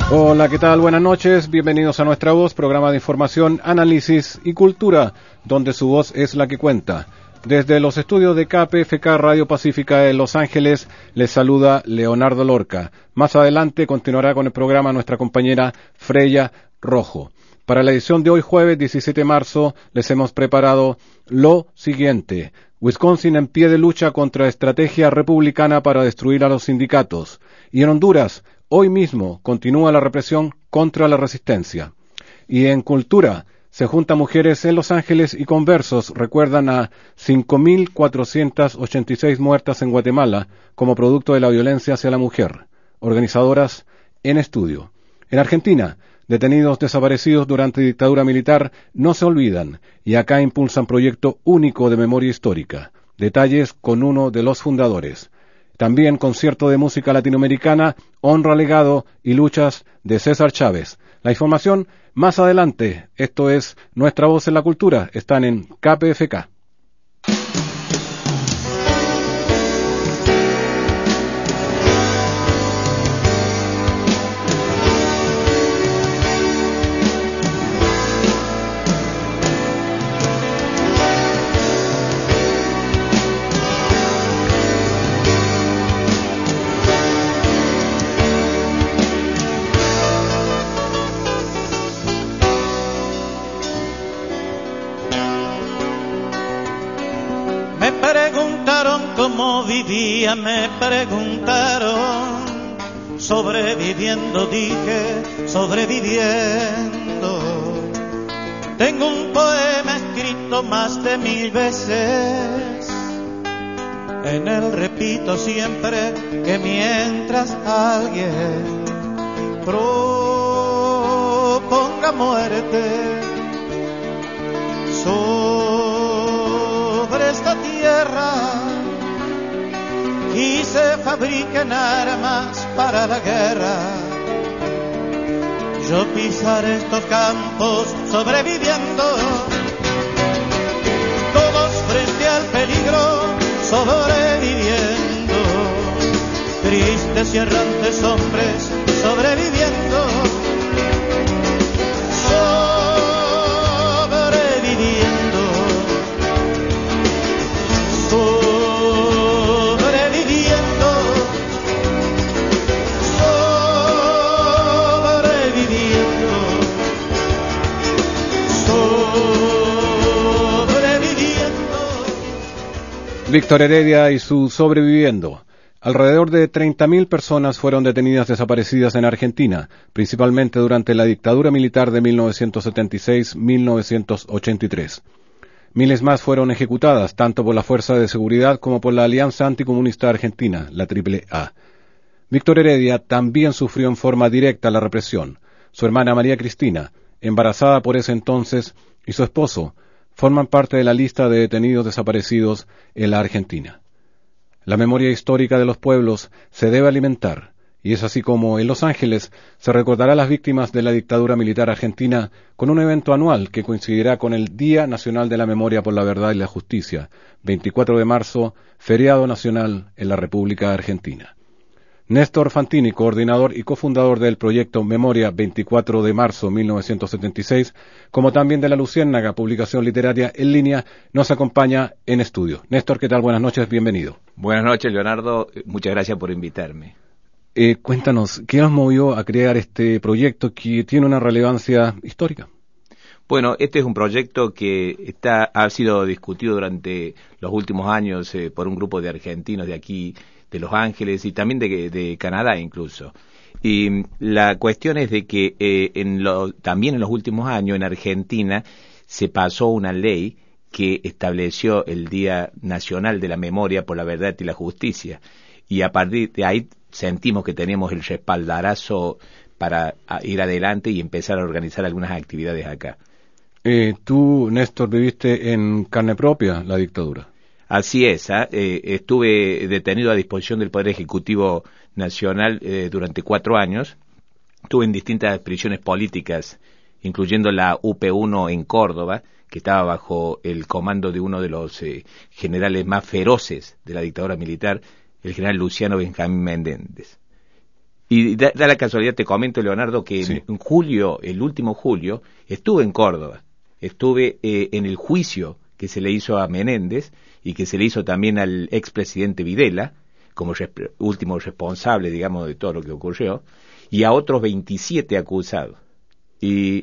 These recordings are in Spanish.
Hola, ¿qué tal? Buenas noches, bienvenidos a Nuestra Voz, programa de información, análisis y cultura, donde su voz es la que cuenta. Desde los estudios de KPFK Radio Pacífica de Los Ángeles, les saluda Leonardo Lorca. Más adelante continuará con el programa nuestra compañera Freya Rojo. Para la edición de hoy jueves 17 de marzo les hemos preparado lo siguiente. Wisconsin en pie de lucha contra estrategia republicana para destruir a los sindicatos. Y en Honduras, hoy mismo continúa la represión contra la resistencia. Y en cultura, se juntan mujeres en Los Ángeles y conversos recuerdan a 5.486 muertas en Guatemala como producto de la violencia hacia la mujer. Organizadoras en estudio. En Argentina, detenidos desaparecidos durante dictadura militar no se olvidan y acá impulsan proyecto único de memoria histórica. Detalles con uno de los fundadores. También concierto de música latinoamericana, honra legado y luchas de César Chávez. La información más adelante. Esto es Nuestra Voz en la Cultura. Están en KPFK. Cómo vivía, me preguntaron, sobreviviendo, dije, sobreviviendo. Tengo un poema escrito más de 1000 veces, en él repito siempre que mientras alguien proponga muerte sobre esta tierra y se fabriquen armas para la guerra, yo pisaré estos campos sobreviviendo, todos frente al peligro sobreviviendo, tristes y errantes hombres sobreviviendo, sobreviviendo. Víctor Heredia y su Sobreviviendo. Alrededor de 30.000 personas fueron detenidas desaparecidas en Argentina, principalmente durante la dictadura militar de 1976-1983. Miles más fueron ejecutadas, tanto por la Fuerza de Seguridad como por la Alianza Anticomunista Argentina, la AAA. Víctor Heredia también sufrió en forma directa la represión. Su hermana María Cristina, embarazada por ese entonces, y su esposo, forman parte de la lista de detenidos desaparecidos en la Argentina. La memoria histórica de los pueblos se debe alimentar, y es así como en Los Ángeles se recordará a las víctimas de la dictadura militar argentina con un evento anual que coincidirá con el Día Nacional de la Memoria por la Verdad y la Justicia, 24 de marzo, feriado nacional en la República Argentina. Néstor Fantini, coordinador y cofundador del proyecto Memoria 24 de marzo 1976, como también de La Luciérnaga, publicación literaria en línea, nos acompaña en estudio. Néstor, ¿qué tal? Buenas noches, bienvenido. Buenas noches, Leonardo. Muchas gracias por invitarme. Cuéntanos, ¿qué nos movió a crear este proyecto que tiene una relevancia histórica? Bueno, este es un proyecto que ha sido discutido durante los últimos años por un grupo de argentinos de aquí, de Los Ángeles y también de Canadá incluso. Y la cuestión es de que también en los últimos años en Argentina se pasó una ley que estableció el Día Nacional de la Memoria por la Verdad y la Justicia. Y a partir de ahí sentimos que tenemos el respaldarazo para ir adelante y empezar a organizar algunas actividades acá. Tú, Néstor, viviste en carne propia la dictadura. Así es, estuve detenido a disposición del Poder Ejecutivo Nacional durante 4 años. Estuve en distintas prisiones políticas, incluyendo la UP1 en Córdoba, que estaba bajo el comando de uno de los generales más feroces de la dictadura militar, el general Luciano Benjamín Menéndez. Y da la casualidad, te comento, Leonardo, que Sí. en julio, el último julio, estuve en Córdoba. Estuve en el juicio que se le hizo a Menéndez y que se le hizo también al expresidente Videla, como último responsable, digamos, de todo lo que ocurrió, y a otros 27 acusados. Y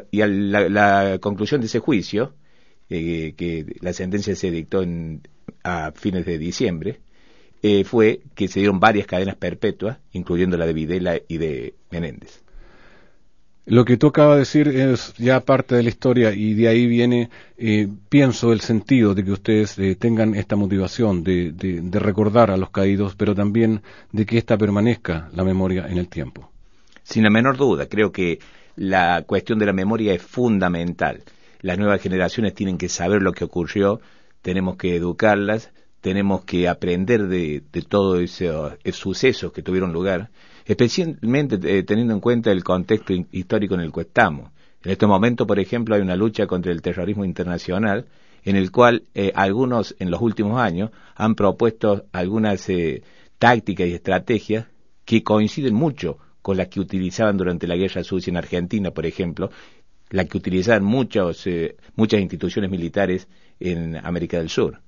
la conclusión de ese juicio, que la sentencia se dictó a fines de diciembre, fue que se dieron varias cadenas perpetuas, incluyendo la de Videla y de Menéndez. Lo que tú acabas de decir es ya parte de la historia y de ahí viene, pienso, el sentido de que ustedes tengan esta motivación de recordar a los caídos, pero también de que ésta permanezca la memoria en el tiempo. Sin la menor duda, creo que la cuestión de la memoria es fundamental. Las nuevas generaciones tienen que saber lo que ocurrió, tenemos que educarlas, tenemos que aprender de todos esos sucesos que tuvieron lugar, especialmente teniendo en cuenta el contexto histórico en el que estamos. En este momento, por ejemplo, hay una lucha contra el terrorismo internacional, en el cual algunos en los últimos años han propuesto algunas tácticas y estrategias que coinciden mucho con las que utilizaban durante la Guerra Sucia en Argentina, por ejemplo, la que utilizaban muchas instituciones militares en América del Sur.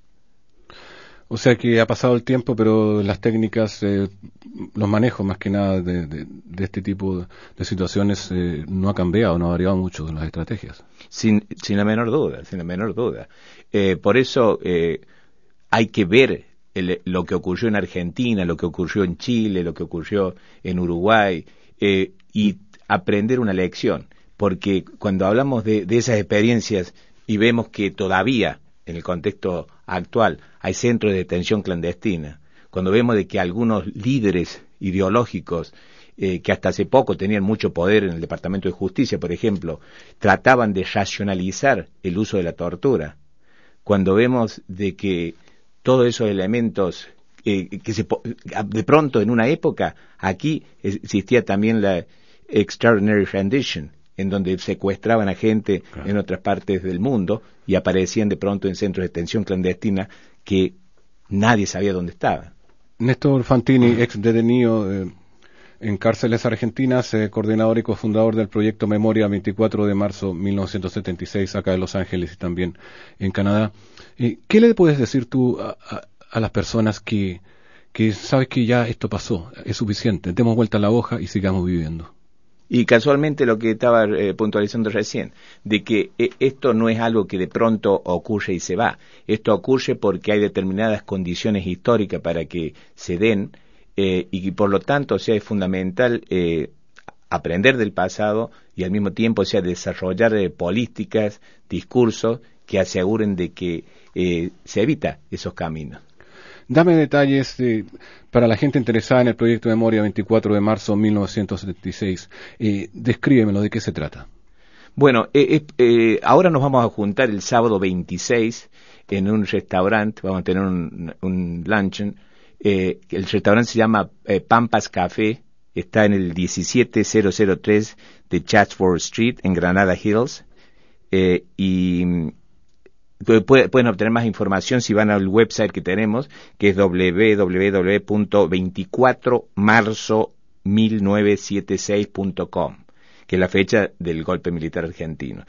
O sea que ha pasado el tiempo, pero las técnicas, los manejos más que nada de este tipo de situaciones no ha cambiado, no ha variado mucho las estrategias. Sin la menor duda, sin la menor duda. Por eso hay que ver lo que ocurrió en Argentina, lo que ocurrió en Chile, lo que ocurrió en Uruguay, y aprender una lección. Porque cuando hablamos de esas experiencias y vemos que todavía en el contexto actual hay centros de detención clandestina, cuando vemos de que algunos líderes ideológicos que hasta hace poco tenían mucho poder en el Departamento de Justicia, por ejemplo, trataban de racionalizar el uso de la tortura, cuando vemos de que todos esos elementos de pronto en una época aquí existía también la Extraordinary Rendition, en donde secuestraban a gente claro, en otras partes del mundo y aparecían de pronto en centros de detención clandestina que nadie sabía dónde estaban. Néstor Fantini, ex detenido en cárceles argentinas, coordinador y cofundador del proyecto Memoria 24 de marzo 1976, acá en Los Ángeles y también en Canadá. ¿Qué le puedes decir tú a las personas que sabes que ya esto pasó, es suficiente, demos vuelta a la hoja y sigamos viviendo? Y casualmente lo que estaba puntualizando recién, de que esto no es algo que de pronto ocurre y se va. Esto ocurre porque hay determinadas condiciones históricas para que se den, y por lo tanto, o sea, es fundamental aprender del pasado y al mismo tiempo, o sea, desarrollar políticas, discursos que aseguren de que se evita esos caminos. Dame detalles para la gente interesada en el proyecto Memoria 24 de marzo 1976. Descríbemelo, ¿de qué se trata? Bueno, ahora nos vamos a juntar el sábado 26 en un restaurante, vamos a tener un luncheon. El restaurante se llama Pampas Café, está en el 17003 de Chatsworth Street en Granada Hills, y pueden obtener más información si van al website que tenemos, que es www.24marzo1976.com, que es la fecha del golpe militar argentino.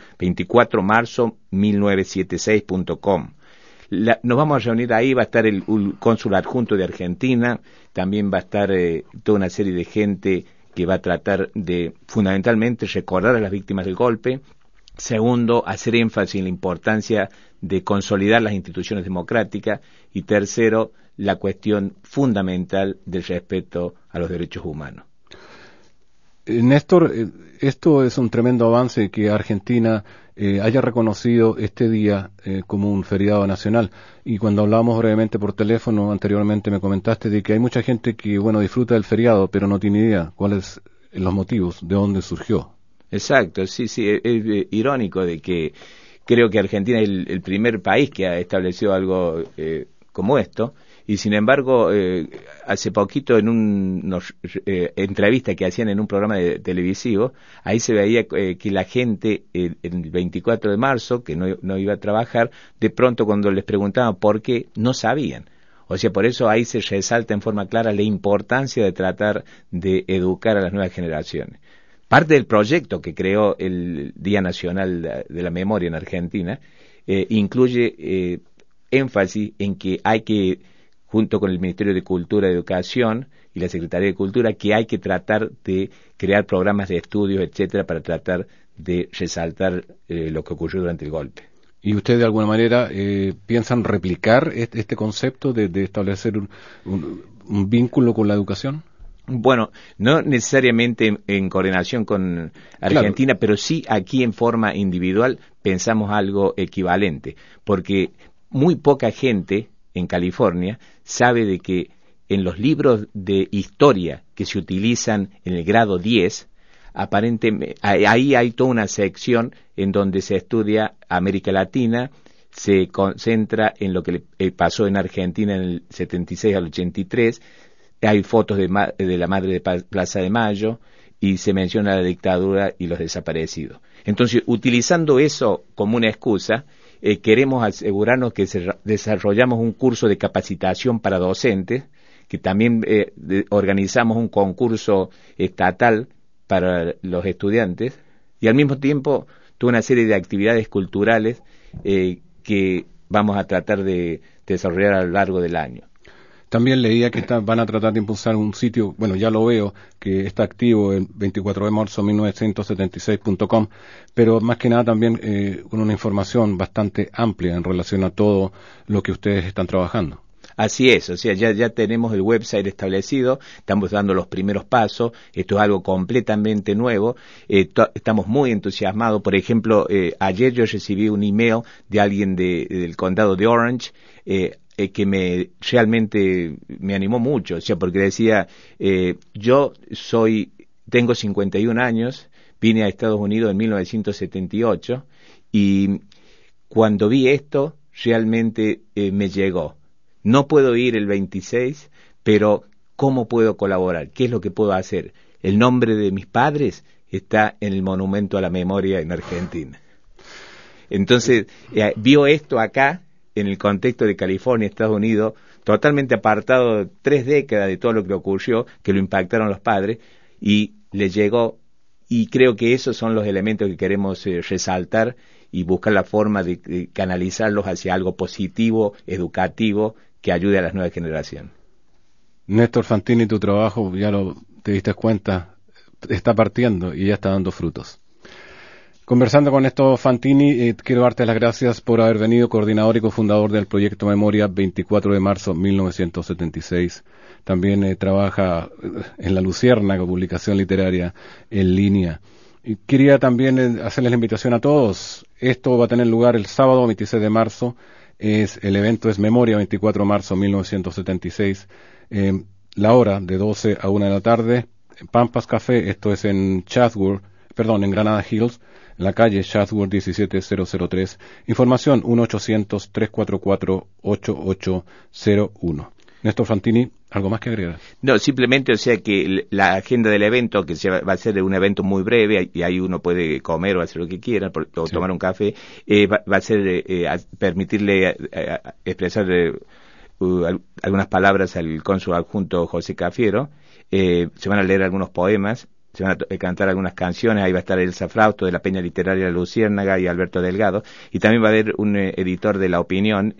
24marzo1976.com. Nos vamos a reunir ahí, va a estar el cónsul adjunto de Argentina, también va a estar toda una serie de gente que va a tratar de, fundamentalmente, recordar a las víctimas del golpe. Segundo, hacer énfasis en la importancia de consolidar las instituciones democráticas. Y tercero, la cuestión fundamental del respeto a los derechos humanos. Néstor, esto es un tremendo avance que Argentina haya reconocido este día como un feriado nacional. Y cuando hablábamos brevemente por teléfono anteriormente me comentaste de que hay mucha gente que, bueno, disfruta del feriado, pero no tiene idea cuáles los motivos, de dónde surgió. Exacto, sí, es irónico de que creo que Argentina es el primer país que ha establecido algo como esto, y sin embargo, hace poquito en una entrevista que hacían en un programa televisivo, ahí se veía que la gente, el 24 de marzo, que no iba a trabajar, de pronto cuando les preguntaban por qué, no sabían. O sea, por eso ahí se resalta en forma clara la importancia de tratar de educar a las nuevas generaciones. Parte del proyecto que creó el Día Nacional de la Memoria en Argentina incluye énfasis en que hay que, junto con el Ministerio de Cultura y Educación y la Secretaría de Cultura, que hay que tratar de crear programas de estudios, etcétera, para tratar de resaltar lo que ocurrió durante el golpe. ¿Y ustedes de alguna manera piensan replicar este concepto de establecer un vínculo con la educación? Bueno, no necesariamente en coordinación con Argentina, claro, pero sí aquí en forma individual pensamos algo equivalente, porque muy poca gente en California sabe de que en los libros de historia que se utilizan en el grado 10, aparentemente ahí hay toda una sección en donde se estudia América Latina, se concentra en lo que pasó en Argentina en el 76 al 83, hay fotos de la madre de Plaza de Mayo y se menciona la dictadura y los desaparecidos. Entonces, utilizando eso como una excusa, queremos asegurarnos que desarrollamos un curso de capacitación para docentes, que también organizamos un concurso estatal para los estudiantes y al mismo tiempo toda una serie de actividades culturales que vamos a tratar de desarrollar a lo largo del año. También leía que van a tratar de impulsar un sitio, bueno, ya lo veo, que está activo el 24 de marzo 1976.com, pero más que nada también con una información bastante amplia en relación a todo lo que ustedes están trabajando. Así es, o sea, ya tenemos el website establecido, estamos dando los primeros pasos, esto es algo completamente nuevo, estamos muy entusiasmados. Por ejemplo, ayer yo recibí un email de alguien del condado de Orange, que realmente me animó mucho, o sea, porque decía, tengo 51 años, vine a Estados Unidos en 1978, y cuando vi esto, realmente me llegó. No puedo ir el 26, pero ¿cómo puedo colaborar? ¿Qué es lo que puedo hacer? El nombre de mis padres está en el Monumento a la Memoria en Argentina. Entonces, vio esto acá, en el contexto de California, Estados Unidos, totalmente apartado 3 décadas de todo lo que ocurrió, que lo impactaron los padres, y le llegó, y creo que esos son los elementos que queremos resaltar y buscar la forma de canalizarlos hacia algo positivo, educativo, que ayude a las nuevas generaciones. Néstor Fantini, tu trabajo, te diste cuenta, está partiendo y ya está dando frutos. Conversando con Néstor Fantini, quiero darte las gracias por haber venido, coordinador y cofundador del proyecto Memoria 24 de marzo 1976. También trabaja en La Luciérnaga, publicación literaria en línea. Y quería también hacerles la invitación a todos. Esto va a tener lugar el sábado 26 de marzo. El evento es Memoria 24 de marzo 1976. La hora de 12 a 1 de la tarde. Pampas Café, esto es en Granada Hills, en la calle Chatsworth 17003. Información 1-800-344-8801. Néstor Fantini, ¿algo más que agregar? No, simplemente, o sea, que la agenda del evento, que va a ser un evento muy breve, y ahí uno puede comer o hacer lo que quiera, o tomar un café, va a ser permitirle expresar algunas palabras al cónsul adjunto José Cafiero. Se van a leer algunos poemas, se van a cantar algunas canciones, ahí va a estar Elsa Frausto de la Peña Literaria La Luciérnaga y Alberto Delgado, y también va a haber un editor de La Opinión,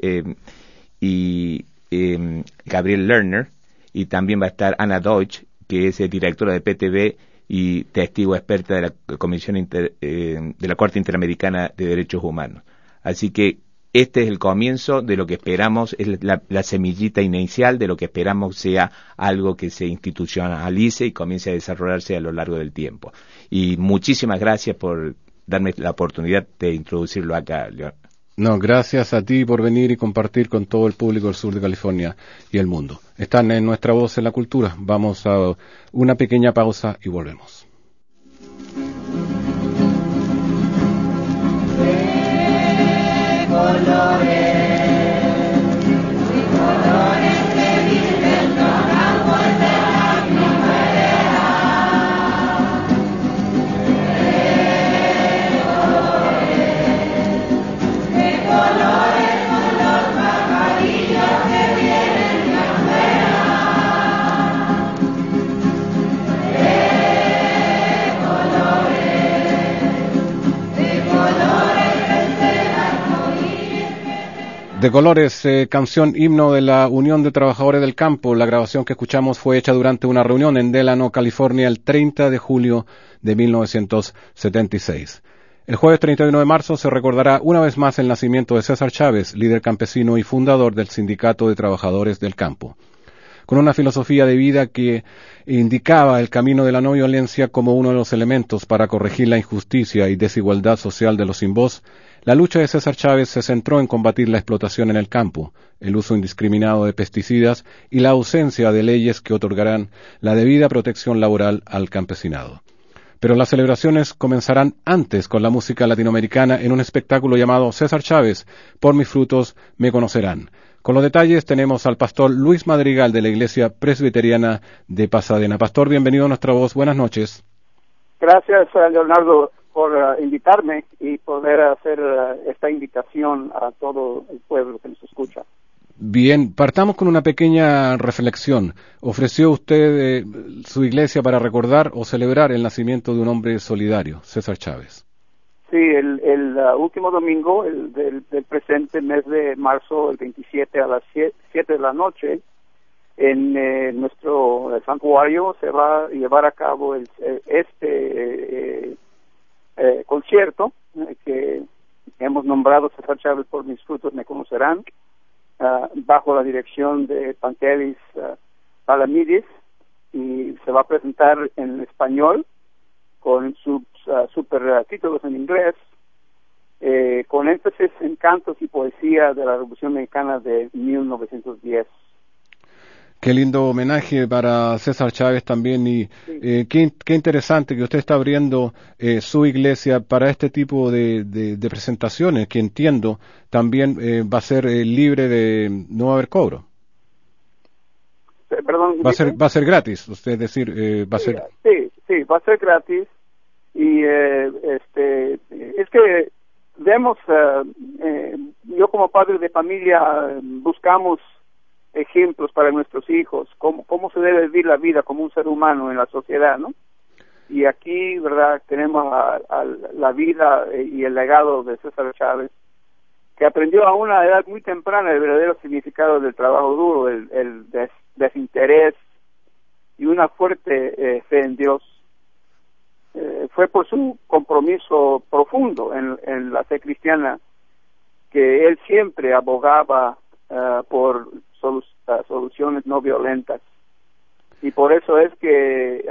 Gabriel Lerner, y también va a estar Ana Deutsch, que es directora de PTV y testigo experta de la Comisión de la Corte Interamericana de Derechos Humanos. Así que este es el comienzo de lo que esperamos, es la semillita inicial de lo que esperamos sea algo que se institucionalice y comience a desarrollarse a lo largo del tiempo. Y muchísimas gracias por darme la oportunidad de introducirlo acá, León. No, gracias a ti por venir y compartir con todo el público del sur de California y el mundo. Están en Nuestra Voz en la Cultura. Vamos a una pequeña pausa y volvemos. Colores, color, pajarillos que vienen De Colores, canción himno de la Unión de Trabajadores del Campo. La grabación que escuchamos fue hecha durante una reunión en Delano, California, el 30 de julio de 1976. El jueves 31 de marzo se recordará una vez más el nacimiento de César Chávez, líder campesino y fundador del Sindicato de Trabajadores del Campo. Con una filosofía de vida que indicaba el camino de la no violencia como uno de los elementos para corregir la injusticia y desigualdad social de los sin voz, la lucha de César Chávez se centró en combatir la explotación en el campo, el uso indiscriminado de pesticidas y la ausencia de leyes que otorgarán la debida protección laboral al campesinado. Pero las celebraciones comenzarán antes con la música latinoamericana en un espectáculo llamado César Chávez, Por mis frutos me conocerán. Con los detalles tenemos al pastor Luis Madrigal de la Iglesia Presbiteriana de Pasadena. Pastor, bienvenido a nuestra voz. Buenas noches. Gracias, Leonardo, por invitarme y poder hacer esta invitación a todo el pueblo que nos escucha. Bien, partamos con una pequeña reflexión. ¿Ofreció usted su iglesia para recordar o celebrar el nacimiento de un hombre solidario, César Chávez? Sí, el último domingo del presente mes de marzo, el 27 a las 7 de la noche, en nuestro santuario se va a llevar a cabo este concierto que hemos nombrado César Chávez Por mis frutos me conocerán, bajo la dirección de Pantelis Palamidis, y se va a presentar en español con sus supertítulos en inglés, con énfasis en cantos y poesía de la Revolución Mexicana de 1910. Qué lindo homenaje para César Chávez también, y sí. Qué interesante que usted está abriendo su iglesia para este tipo de presentaciones, que entiendo también va a ser libre de no haber cobro. Perdón, va a ser gratis, usted decir, va a ser... Sí, va a ser gratis, y es que vemos, yo como padre de familia buscamos ejemplos para nuestros hijos, cómo se debe vivir la vida como un ser humano en la sociedad, ¿no? Y aquí, ¿verdad?, tenemos la vida y el legado de César Chávez, que aprendió a una edad muy temprana el verdadero significado del trabajo duro, el desinterés y una fuerte fe en Dios. Fue por su compromiso profundo en la fe cristiana que él siempre abogaba por soluciones no violentas, y por eso es que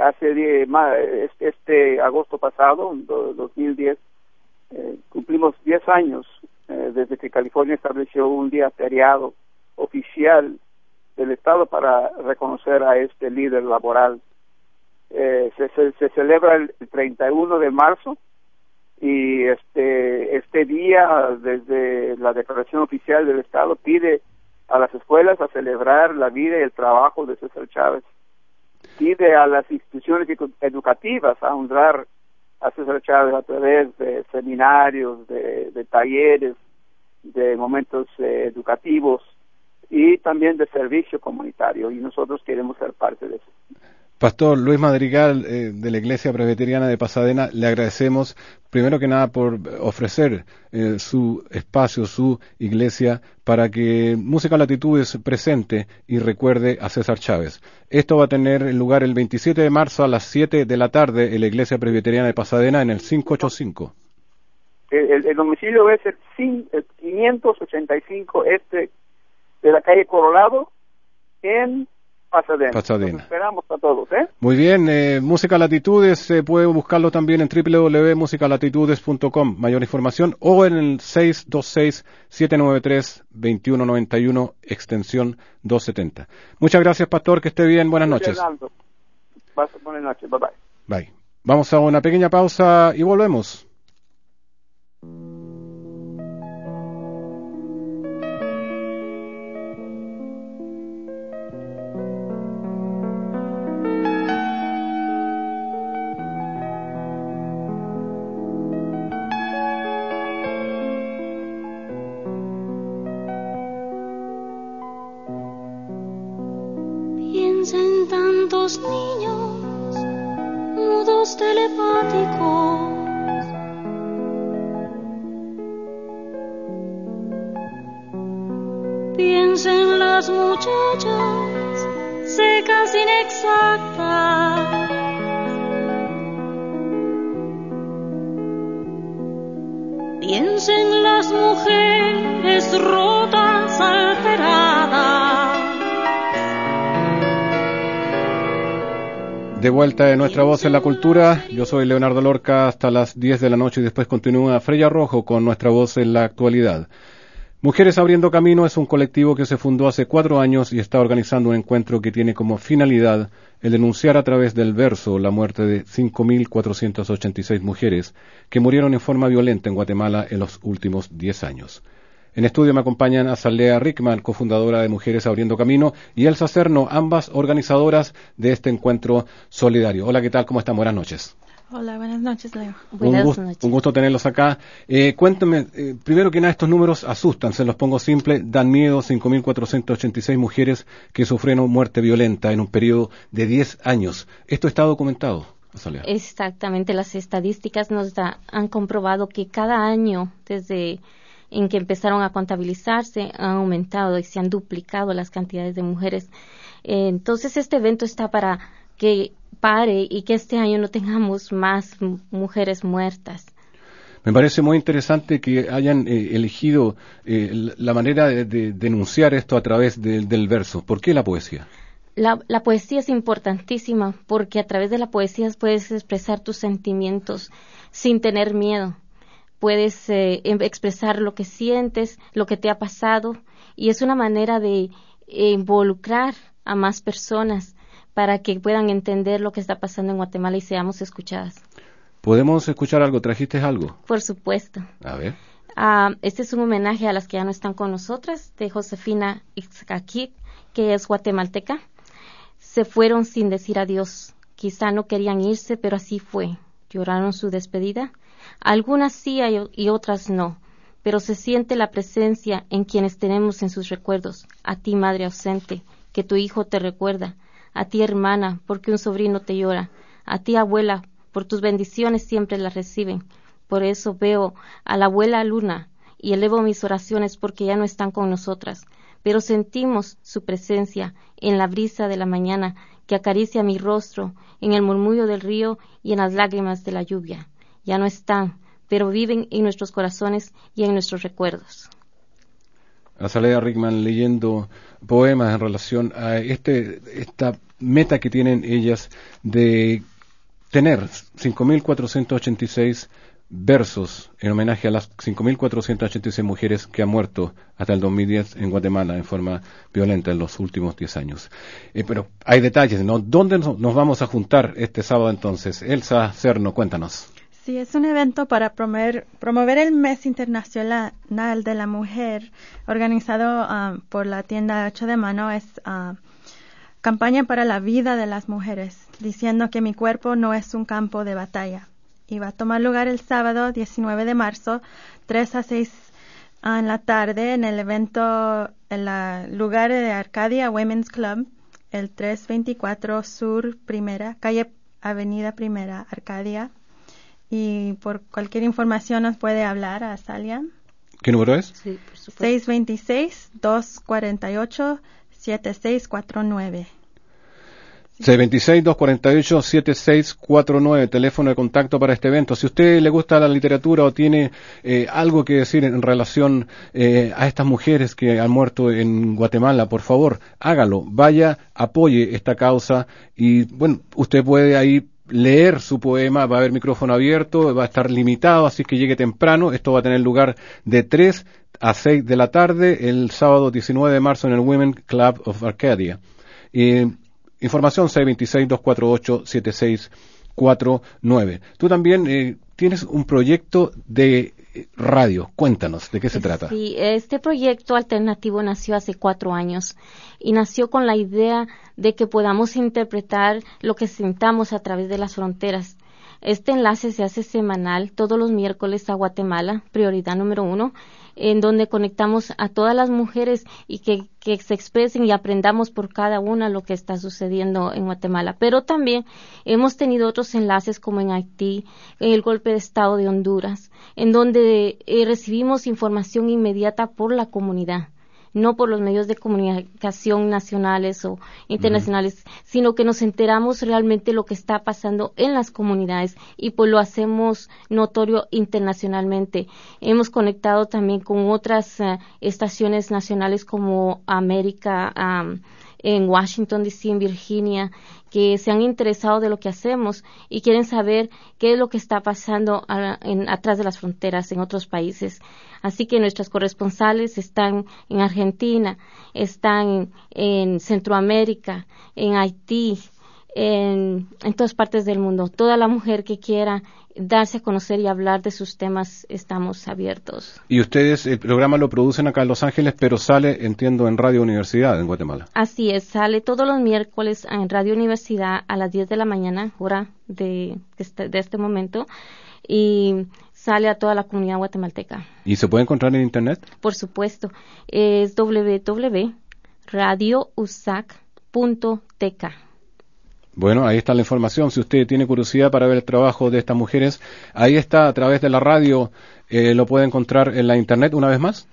este agosto pasado, 2010, cumplimos 10 años desde que California estableció un día feriado oficial del estado para reconocer a este líder laboral. Se celebra el 31 de marzo, y este día, desde la declaración oficial del estado, pide a las escuelas a celebrar la vida y el trabajo de César Chávez. Pide a las instituciones educativas a honrar a César Chávez a través de seminarios, de talleres, de momentos educativos y también de servicio comunitario, y nosotros queremos ser parte de eso. Pastor Luis Madrigal, de la Iglesia Presbiteriana de Pasadena, le agradecemos primero que nada por ofrecer su espacio, su iglesia, para que Música Latitudes presente y recuerde a César Chávez. Esto va a tener lugar el 27 de marzo a las 7 de la tarde en la Iglesia Presbiteriana de Pasadena, en el 585. El domicilio es el 585 de la calle Colorado, en Pasadena. Los esperamos a todos, ¿eh? Muy bien, Música Latitudes, puede buscarlo también en www.musicalatitudes.com, mayor información, o en el 626-793-2191, extensión 270. Muchas gracias, Pastor, que esté bien, buenas noches. Buenas noches, bye bye. Bye. Vamos a una pequeña pausa y volvemos. En tantos niños mudos telepáticos, muchachas secas inexactas. Piensa en las mujeres rotas, alteradas. De vuelta de Nuestra Voz en la Cultura, yo soy Leonardo Lorca hasta las 10 de la noche y después continúa Freya Rojo con Nuestra Voz en la Actualidad. Mujeres Abriendo Camino es un colectivo que se fundó hace 4 años y está organizando un encuentro que tiene como finalidad el denunciar a través del verso la muerte de 5.486 mujeres que murieron en forma violenta en Guatemala en los últimos 10 años. En estudio me acompañan Azalea Rickman, cofundadora de Mujeres Abriendo Camino, y Elsa Cerno, ambas organizadoras de este encuentro solidario. Hola, ¿qué tal? ¿Cómo están? Buenas noches. Hola, buenas noches, Leo. Un gusto tenerlos acá. Cuéntame, primero que nada, estos números asustan, se los pongo simple, dan miedo, 5.486 mujeres que sufrieron muerte violenta en un periodo de 10 años. ¿Esto está documentado, Azalea? Exactamente, las estadísticas han comprobado que cada año, desde en que empezaron a contabilizarse, han aumentado y se han duplicado las cantidades de mujeres. Entonces, este evento está para que pare y que este año no tengamos más mujeres muertas. Me parece muy interesante que hayan elegido la manera de denunciar esto a través del verso. ¿Por qué la poesía? La poesía es importantísima porque a través de la poesía puedes expresar tus sentimientos sin tener miedo. Puedes expresar lo que sientes, lo que te ha pasado, y es una manera de involucrar a más personas para que puedan entender lo que está pasando en Guatemala y seamos escuchadas. ¿Podemos escuchar algo? ¿Trajiste algo? Por supuesto. A ver. Este es un homenaje a las que ya no están con nosotras, de Josefina Ixcaquí, que es guatemalteca. Se fueron sin decir adiós. Quizá no querían irse, pero así fue. Lloraron su despedida. Algunas sí y otras no, pero se siente la presencia en quienes tenemos en sus recuerdos. A ti, madre ausente, que tu hijo te recuerda. A ti, hermana, porque un sobrino te llora. A ti, abuela, por tus bendiciones siempre las reciben. Por eso veo a la abuela Luna y elevo mis oraciones porque ya no están con nosotras, pero sentimos su presencia en la brisa de la mañana que acaricia mi rostro, en el murmullo del río y en las lágrimas de la lluvia. Ya no están, pero viven en nuestros corazones y en nuestros recuerdos. Azalea Rickman leyendo poemas en relación a esta meta que tienen ellas de tener 5.486 versos en homenaje a las 5.486 mujeres que han muerto hasta el 2010 en Guatemala en forma violenta en los últimos 10 años. Pero hay detalles, ¿no? ¿Dónde nos vamos a juntar este sábado entonces? Elsa Cerno, cuéntanos. Sí, es un evento para promover el Mes Internacional de la Mujer, organizado por la tienda 8 de Mano. Es campaña para la vida de las mujeres, diciendo que mi cuerpo no es un campo de batalla. Y va a tomar lugar el sábado 19 de marzo, 3 a 6 en la tarde, en el evento en el lugar de Arcadia Women's Club, el 324 Sur Primera, calle Avenida Primera, Arcadia. Y por cualquier información nos puede hablar a Salia. ¿Qué número es? Sí, por supuesto. 626-248-7649. 626-248-7649, teléfono de contacto para este evento. Si a usted le gusta la literatura o tiene algo que decir en relación a estas mujeres que han muerto en Guatemala, por favor, hágalo, vaya, apoye esta causa y, bueno, usted puede ahí leer su poema, va a haber micrófono abierto, va a estar limitado, así que llegue temprano. Esto va a tener lugar de 3 a 6 de la tarde el sábado 19 de marzo en el Women's Club of Arcadia. Información 626-248-7649. Tú también tienes un proyecto de radio. Cuéntanos, ¿de qué se trata? Sí, este proyecto alternativo nació hace 4 años y nació con la idea de que podamos interpretar lo que sintamos a través de las fronteras. Este enlace se hace semanal, todos los miércoles a Guatemala, prioridad número 1, en donde conectamos a todas las mujeres y que se expresen y aprendamos por cada una lo que está sucediendo en Guatemala. Pero también hemos tenido otros enlaces como en Haití, en el golpe de Estado de Honduras, en donde recibimos información inmediata por la comunidad. no por los medios de comunicación nacionales o internacionales, sino que nos enteramos realmente lo que está pasando en las comunidades y pues lo hacemos notorio internacionalmente. Hemos conectado también con otras estaciones nacionales como América, en Washington D.C., en Virginia, que se han interesado de lo que hacemos y quieren saber qué es lo que está pasando atrás de las fronteras en otros países. Así que nuestras corresponsales están en Argentina, están en Centroamérica, en Haití, en todas partes del mundo. Toda la mujer que quiera darse a conocer y hablar de sus temas, estamos abiertos. Y ustedes, el programa lo producen acá en Los Ángeles, pero sale, entiendo, en Radio Universidad en Guatemala. Así es, sale todos los miércoles en Radio Universidad a las 10 de la mañana, hora de este momento, y sale a toda la comunidad guatemalteca. ¿Y se puede encontrar en Internet? Por supuesto, es www.radiousac.tk. Bueno, ahí está la información. Si usted tiene curiosidad para ver el trabajo de estas mujeres, ahí está, a través de la radio, lo puede encontrar en la Internet una vez más.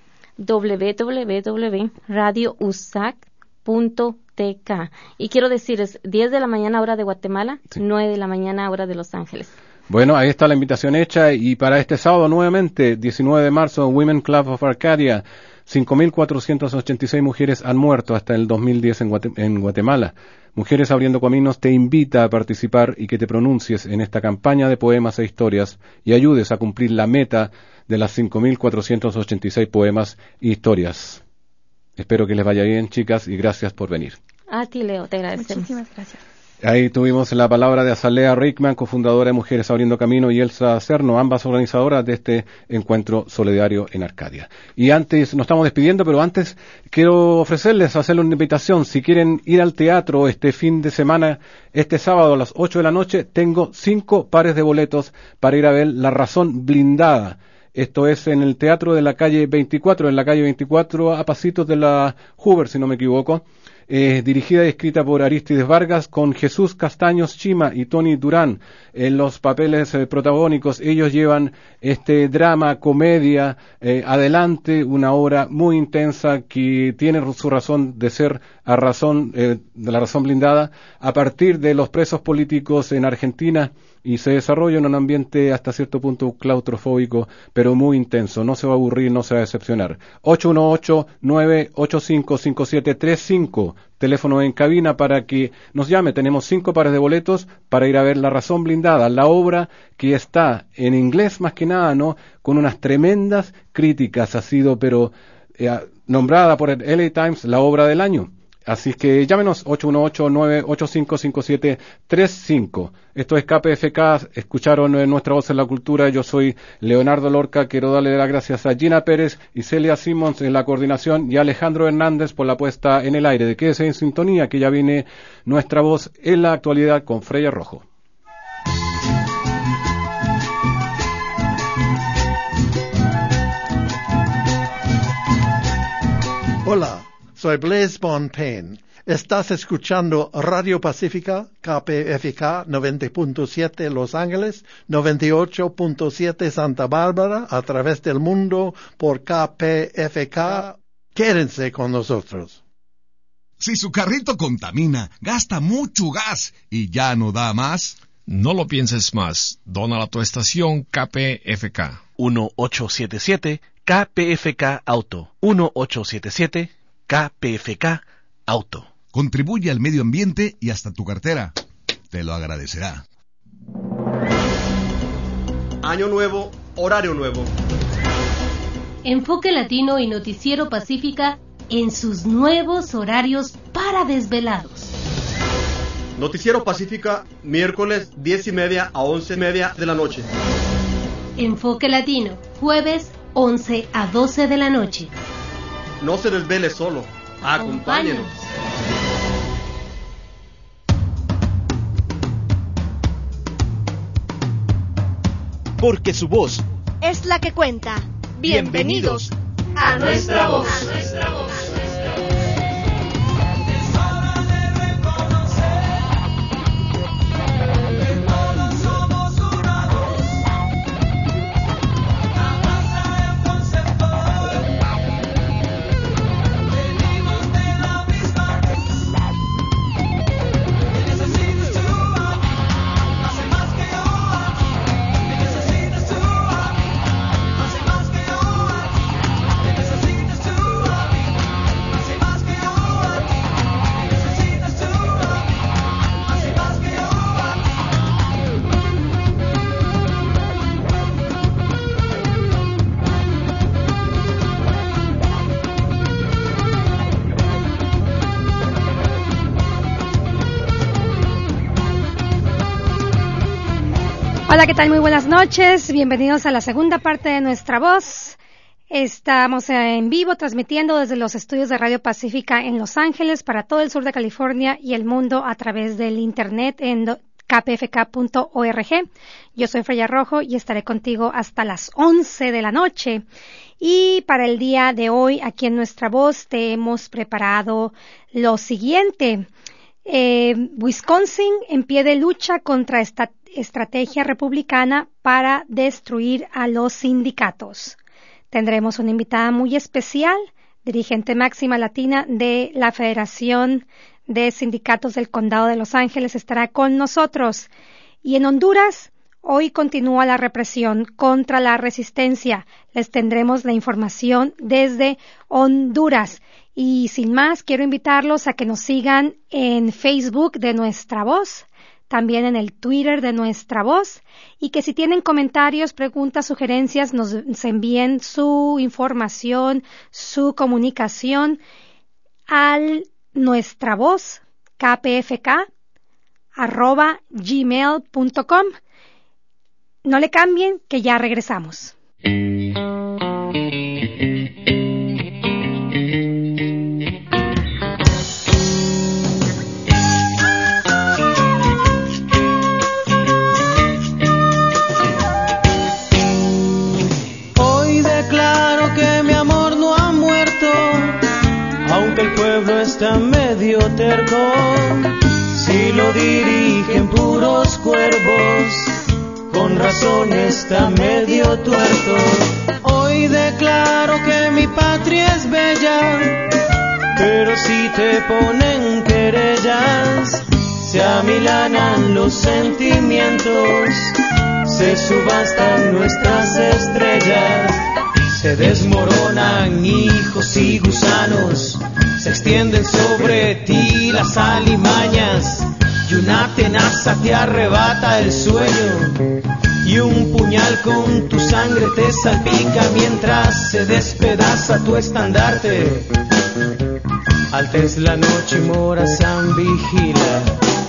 www.radiousac.tk. Y quiero decir, es 10 de la mañana hora de Guatemala, sí. 9 de la mañana hora de Los Ángeles. Bueno, ahí está la invitación hecha, y para este sábado nuevamente, 19 de marzo, Women Club of Arcadia, 5.486 mujeres han muerto hasta el 2010 en Guatemala. Mujeres Abriendo Caminos te invita a participar y que te pronuncies en esta campaña de poemas e historias y ayudes a cumplir la meta de las 5.486 poemas e historias. Espero que les vaya bien, chicas, y gracias por venir. A ti, Leo, te agradecemos. Muchísimas gracias. Ahí tuvimos la palabra de Azalea Rickman, cofundadora de Mujeres Abriendo Camino, y Elsa Cerno, ambas organizadoras de este encuentro solidario en Arcadia. Y antes, nos estamos despidiendo, pero antes quiero ofrecerles, hacerles una invitación. Si quieren ir al teatro este fin de semana, este sábado a las 8 de la noche, tengo 5 pares de boletos para ir a ver La Razón Blindada. Esto es en el Teatro de la calle 24, en la calle 24 a pasitos de la Hoover, si no me equivoco. Dirigida y escrita por Aristides Vargas, con Jesús Castaños Chima y Tony Durán en los papeles protagónicos. Ellos llevan este drama, comedia, adelante, una obra muy intensa que tiene su razón de ser a razón de La Razón Blindada, a partir de los presos políticos en Argentina, y se desarrolla en un ambiente hasta cierto punto claustrofóbico, pero muy intenso. No se va a aburrir, no se va a decepcionar. 818-985-5735, teléfono en cabina para que nos llame. Tenemos 5 pares de boletos para ir a ver La Razón Blindada, la obra que está en inglés más que nada, ¿no? Con unas tremendas críticas. Ha sido, pero nombrada por el LA Times la obra del año. Así que llámenos 818-985-5735. Esto es KPFK, escucharon Nuestra Voz en la Cultura. Yo soy Leonardo Lorca, quiero darle las gracias a Gina Pérez y Celia Simmons en la coordinación y a Alejandro Hernández por la puesta en el aire. De quédese en sintonía, que ya viene Nuestra Voz en la Actualidad con Freya Rojo. Hola, soy Blaise Bonpane. Estás escuchando Radio Pacífica, KPFK 90.7 Los Ángeles, 98.7 Santa Bárbara, a través del mundo por KPFK. Quédense con nosotros. Si su carrito contamina, gasta mucho gas y ya no da más, no lo pienses más. Dónala a tu estación KPFK. 1877 KPFK Auto. 1877 KPFK Auto. Contribuye al medio ambiente y hasta tu cartera te lo agradecerá. Año nuevo, horario nuevo. Enfoque Latino y Noticiero Pacífica en sus nuevos horarios para desvelados. Noticiero Pacífica, miércoles 10:30 a 11:30 de la noche. Enfoque Latino, jueves 11 a 12 de la noche. No se desvele solo, acompáñenos. Porque su voz es la que cuenta. Bienvenidos a Nuestra Voz. Hola, ¿qué tal? Muy buenas noches. Bienvenidos a la segunda parte de Nuestra Voz. Estamos en vivo transmitiendo desde los estudios de Radio Pacífica en Los Ángeles para todo el sur de California y el mundo a través del internet en kpfk.org. Yo soy Freya Rojo y estaré contigo hasta las 11 de la noche. Y para el día de hoy, aquí en Nuestra Voz, te hemos preparado lo siguiente. Wisconsin en pie de lucha contra esta estrategia republicana para destruir a los sindicatos. Tendremos una invitada muy especial, dirigente máxima latina de la Federación de Sindicatos del Condado de Los Ángeles, estará con nosotros. Y en Honduras, hoy continúa la represión contra la resistencia. Les tendremos la información desde Honduras. Y sin más, quiero invitarlos a que nos sigan en Facebook de Nuestra Voz, también en el Twitter de Nuestra Voz, y que si tienen comentarios, preguntas, sugerencias, nos envíen su información, su comunicación al Nuestra Voz kpfk@gmail.com. No le cambien, que ya regresamos. Aunque el pueblo está medio terco, si lo dirigen puros cuervos, con razón está medio tuerto. Hoy declaro que mi patria es bella, pero si te ponen querellas, se amilanan los sentimientos, se subastan nuestras estrellas. Se desmoronan hijos y gusanos, se extienden sobre ti las alimañas, y una tenaza te arrebata el sueño, y un puñal con tu sangre te salpica mientras se despedaza tu estandarte. Alta es la noche y Morazán vigila.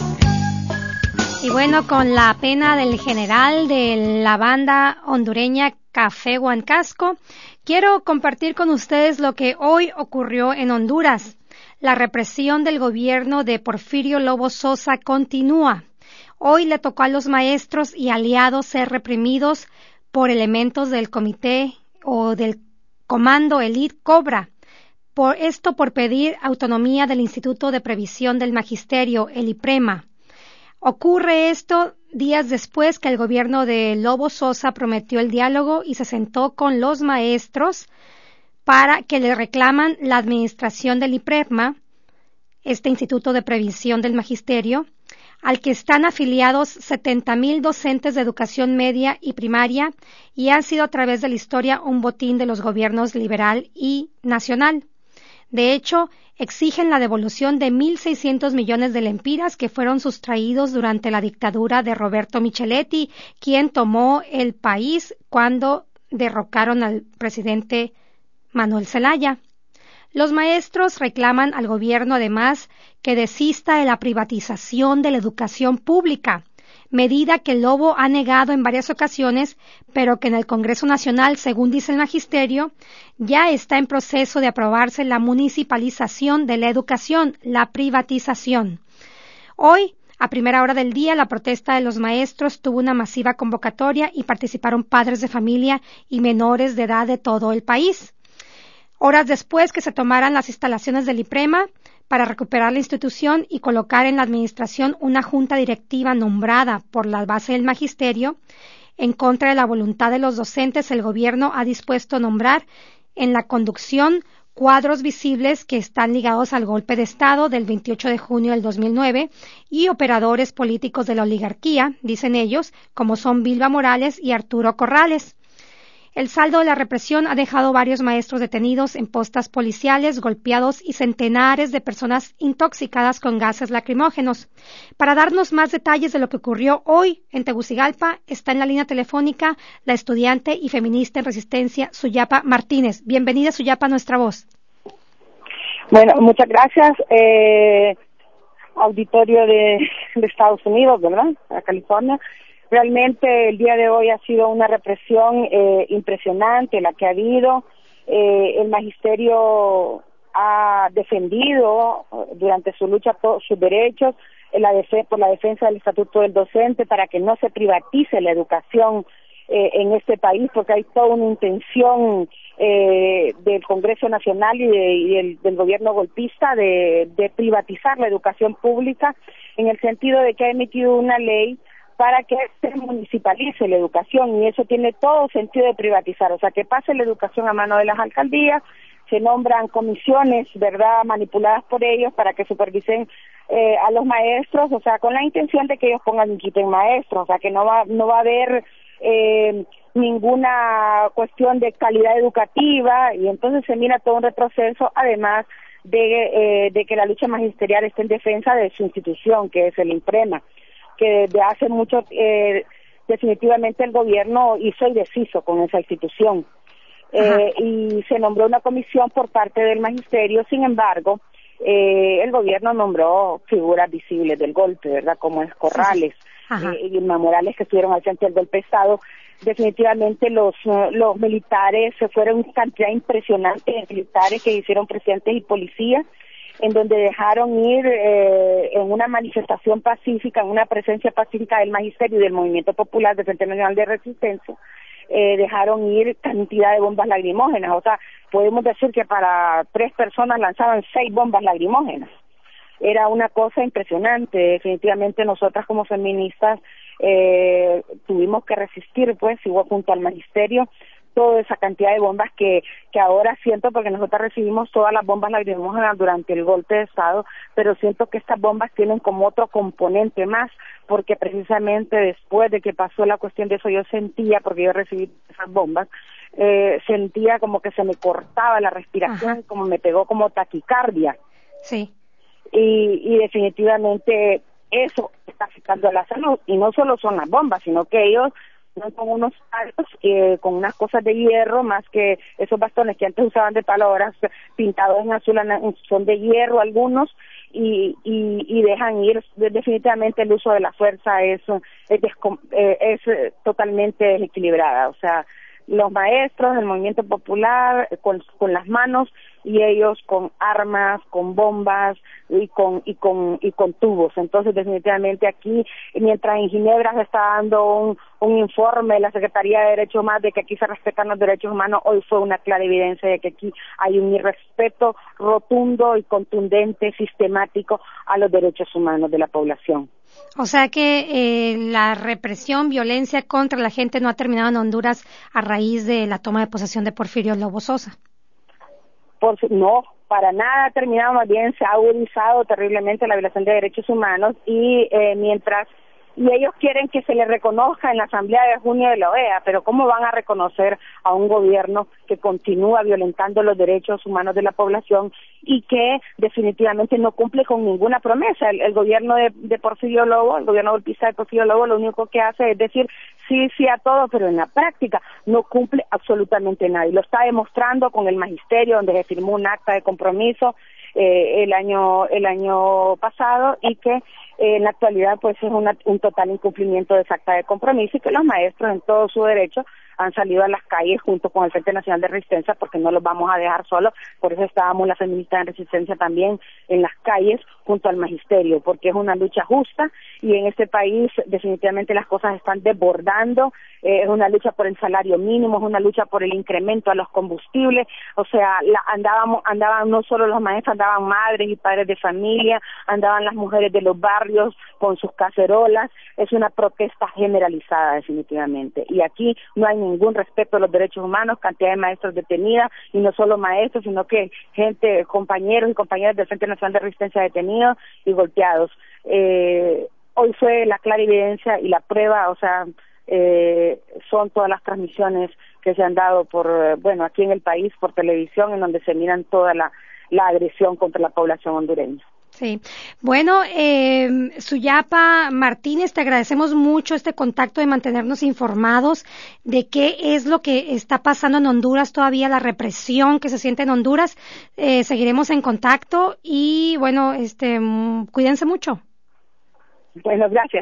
Y bueno, con la pena del general de la banda hondureña Café Huancasco, quiero compartir con ustedes lo que hoy ocurrió en Honduras. La represión del gobierno de Porfirio Lobo Sosa continúa. Hoy le tocó a los maestros y aliados ser reprimidos por elementos del comité o del Comando Elite Cobra. Por pedir autonomía del Instituto de Previsión del Magisterio, el IPREMA. Ocurre esto días después que el gobierno de Lobo Sosa prometió el diálogo y se sentó con los maestros para que le reclaman la administración del IPREMA, este Instituto de Previsión del Magisterio, al que están afiliados 70,000 docentes de educación media y primaria y han sido a través de la historia un botín de los gobiernos liberal y nacional. De hecho, exigen la devolución de 1.600 millones de lempiras que fueron sustraídos durante la dictadura de Roberto Micheletti, quien tomó el país cuando derrocaron al presidente Manuel Zelaya. Los maestros reclaman al gobierno además que desista de la privatización de la educación pública, medida que el Lobo ha negado en varias ocasiones, pero que en el Congreso Nacional, según dice el Magisterio, ya está en proceso de aprobarse la municipalización de la educación, la privatización. Hoy, a primera hora del día, la protesta de los maestros tuvo una masiva convocatoria y participaron padres de familia y menores de edad de todo el país. Horas después que se tomaran las instalaciones del IPREMA, para recuperar la institución y colocar en la administración una junta directiva nombrada por la base del magisterio, en contra de la voluntad de los docentes, el gobierno ha dispuesto nombrar en la conducción cuadros visibles que están ligados al golpe de Estado del 28 de junio del 2009 y operadores políticos de la oligarquía, dicen ellos, como son Vilma Morales y Arturo Corrales. El saldo de la represión ha dejado varios maestros detenidos en postas policiales, golpeados y centenares de personas intoxicadas con gases lacrimógenos. Para darnos más detalles de lo que ocurrió hoy en Tegucigalpa, está en la línea telefónica la estudiante y feminista en resistencia, Suyapa Martínez. Bienvenida, Suyapa, a Nuestra Voz. Bueno, muchas gracias. Auditorio de Estados Unidos, ¿verdad? A California. Realmente el día de hoy ha sido una represión impresionante la que ha habido. El magisterio ha defendido durante su lucha todos sus derechos por la defensa del estatuto del docente para que no se privatice la educación en este país, porque hay toda una intención del Congreso Nacional y del gobierno golpista de privatizar la educación pública, en el sentido de que ha emitido una ley para que se municipalice la educación, y eso tiene todo sentido de privatizar, o sea, que pase la educación a mano de las alcaldías, se nombran comisiones, ¿verdad?, manipuladas por ellos para que supervisen a los maestros, o sea, con la intención de que ellos pongan y quiten maestros, o sea, que no va a haber ninguna cuestión de calidad educativa, y entonces se mira todo un retroceso, además de que la lucha magisterial esté en defensa de su institución, que es el INPREMA, que desde hace mucho definitivamente el gobierno hizo el deshizo con esa institución. Y se nombró una comisión por parte del magisterio. Sin embargo, el gobierno nombró figuras visibles del golpe, ¿verdad?, como es Corrales y Morales, que estuvieron al frente del golpe de Estado. Definitivamente los militares, se fueron una cantidad impresionante de militares que hicieron presidentes y policías, en donde dejaron ir en una manifestación pacífica, en una presencia pacífica del magisterio y del movimiento popular del Frente Nacional de Resistencia, dejaron ir cantidad de bombas lacrimógenas. O sea, podemos decir que para 3 personas lanzaban 6 bombas lacrimógenas. Era una cosa impresionante. Definitivamente nosotras como feministas tuvimos que resistir, pues, igual junto al magisterio, toda esa cantidad de bombas que ahora siento, porque nosotros recibimos todas las bombas lacrimógenas durante el golpe de Estado, pero siento que estas bombas tienen como otro componente más, porque precisamente después de que pasó la cuestión de eso, yo sentía, porque yo recibí esas bombas, sentía como que se me cortaba la respiración, como me pegó como taquicardia. Sí. Y definitivamente eso está afectando a la salud, y no solo son las bombas, sino que ellos no son unos palos con unas cosas de hierro, más que esos bastones que antes usaban de palo, ahora pintados en azul, son de hierro algunos, y dejan ir. Definitivamente el uso de la fuerza es totalmente desequilibrada. O sea, los maestros del movimiento popular con las manos, y ellos con armas, con bombas y con tubos. Entonces definitivamente aquí, mientras en Ginebra se está dando un informe de la Secretaría de Derechos Humanos de que aquí se respetan los derechos humanos, hoy fue una clara evidencia de que aquí hay un irrespeto rotundo y contundente, sistemático a los derechos humanos de la población. O sea que la represión, violencia contra la gente no ha terminado en Honduras a raíz de la toma de posesión de Porfirio Lobo Sosa. No, para nada ha terminado, más bien se ha agudizado terriblemente la violación de derechos humanos, y ellos quieren que se les reconozca en la Asamblea de Junio de la OEA, pero ¿cómo van a reconocer a un gobierno que continúa violentando los derechos humanos de la población y que definitivamente no cumple con ninguna promesa? El gobierno de Porfirio Lobo, el gobierno golpista de Porfirio Lobo, lo único que hace es decir sí a todo, pero en la práctica no cumple absolutamente nada, y lo está demostrando con el magisterio, donde se firmó un acta de compromiso el año pasado, y que en la actualidad pues es un total incumplimiento de esa acta de compromiso, y que los maestros en todo su derecho han salido a las calles junto con el Frente Nacional de Resistencia, porque no los vamos a dejar solos. Por eso estábamos las feministas en resistencia también en las calles junto al magisterio, porque es una lucha justa, y en este país definitivamente las cosas están desbordando. Es una lucha por el salario mínimo, es una lucha por el incremento a los combustibles. O sea, andaban no solo los maestros, andaban madres y padres de familia, andaban las mujeres de los barrios con sus cacerolas. Es una protesta generalizada definitivamente, y aquí no hay ningún respeto a los derechos humanos, cantidad de maestros detenidas, y no solo maestros, sino que compañeros y compañeras del Frente Nacional de Resistencia detenidos y golpeados. Hoy fue la clara evidencia y la prueba, o sea, son todas las transmisiones que se han dado aquí en el país por televisión, en donde se miran toda la agresión contra la población hondureña. Sí. Bueno, Suyapa Martínez, te agradecemos mucho este contacto de mantenernos informados de qué es lo que está pasando en Honduras todavía, la represión que se siente en Honduras. Seguiremos en contacto y, bueno, cuídense mucho. Bueno, gracias.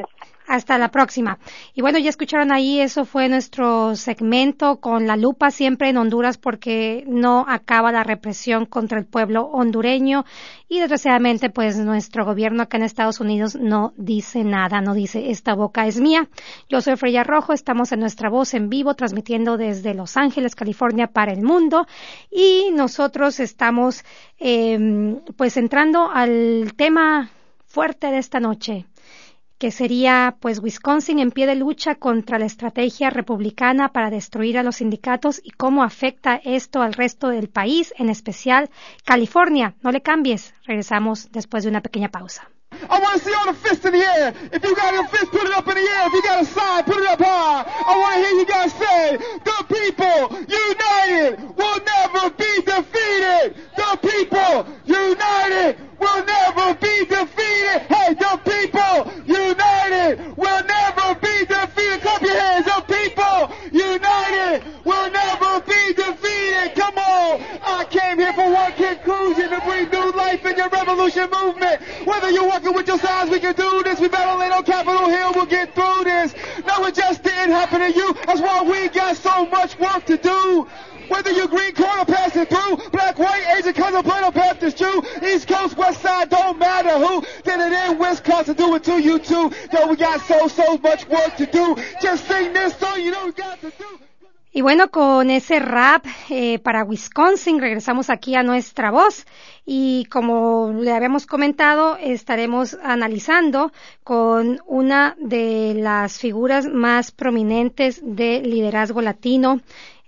Hasta la próxima. Y bueno, ya escucharon ahí, eso fue nuestro segmento con la lupa siempre en Honduras, porque no acaba la represión contra el pueblo hondureño y desgraciadamente pues nuestro gobierno acá en Estados Unidos no dice nada, no dice esta boca es mía. Yo soy Freya Rojo, estamos en Nuestra Voz en vivo transmitiendo desde Los Ángeles, California para el mundo, y nosotros estamos pues entrando al tema fuerte de esta noche, que sería pues Wisconsin en pie de lucha contra la estrategia republicana para destruir a los sindicatos y cómo afecta esto al resto del país, en especial California. No le cambies, regresamos después de una pequeña pausa. I want to see all the fists in the air. If you got a fist, put it up in the air. If you got a sign, put it up high. I want to hear you guys say, the people united will never be defeated. The people united will never be defeated. Hey, the people united will never be defeated. Clap your hands. The people united will never be defeated. Come on. I came here for one conclusion, to bring new life in your revolution movement. Whether you're walking with your signs, we can do this. We better lay on Capitol Hill, we'll get through this. No, it just didn't happen to you. That's why we got so much work to do. Whether you're green corner passing through, black, white, Asian, cousin, Plano, Baptist, Jew, East Coast, West Side, don't matter who. Did it in Wisconsin, do it to you too. Yo, we got so much work to do. Just sing this song, you know we got to do. Y bueno, con ese rap para Wisconsin regresamos aquí a Nuestra Voz y como le habíamos comentado estaremos analizando con una de las figuras más prominentes de liderazgo latino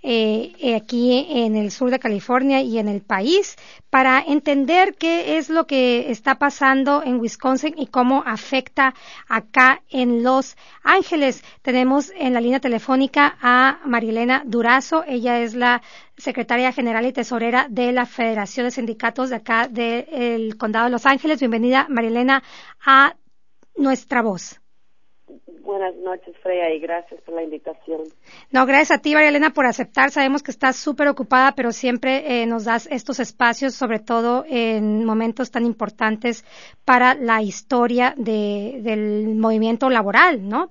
aquí en el sur de California y en el país, para entender qué es lo que está pasando en Wisconsin y cómo afecta acá en Los Ángeles. Tenemos en la línea telefónica a Marielena Durazo. Ella es la secretaria general y tesorera de la Federación de Sindicatos de acá del Condado de Los Ángeles. Bienvenida, Marielena, a Nuestra Voz. Buenas noches, Freya, y gracias por la invitación. No, gracias a ti, María Elena, por aceptar. Sabemos que estás súper ocupada, pero siempre nos das estos espacios, sobre todo en momentos tan importantes para la historia del movimiento laboral, ¿no?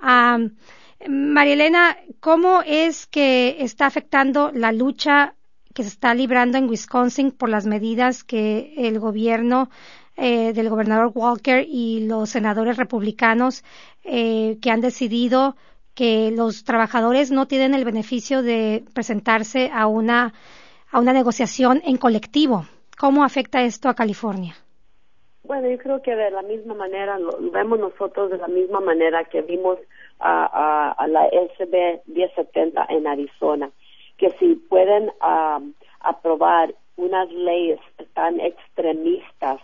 María Elena, ¿cómo es que está afectando la lucha que se está librando en Wisconsin por las medidas que el gobierno del gobernador Walker y los senadores republicanos que han decidido que los trabajadores no tienen el beneficio de presentarse a una negociación en colectivo? ¿Cómo afecta esto a California? Bueno, yo creo que de la misma manera, lo vemos nosotros de la misma manera que vimos a la SB 1070 en Arizona, que si pueden aprobar unas leyes tan extremistas,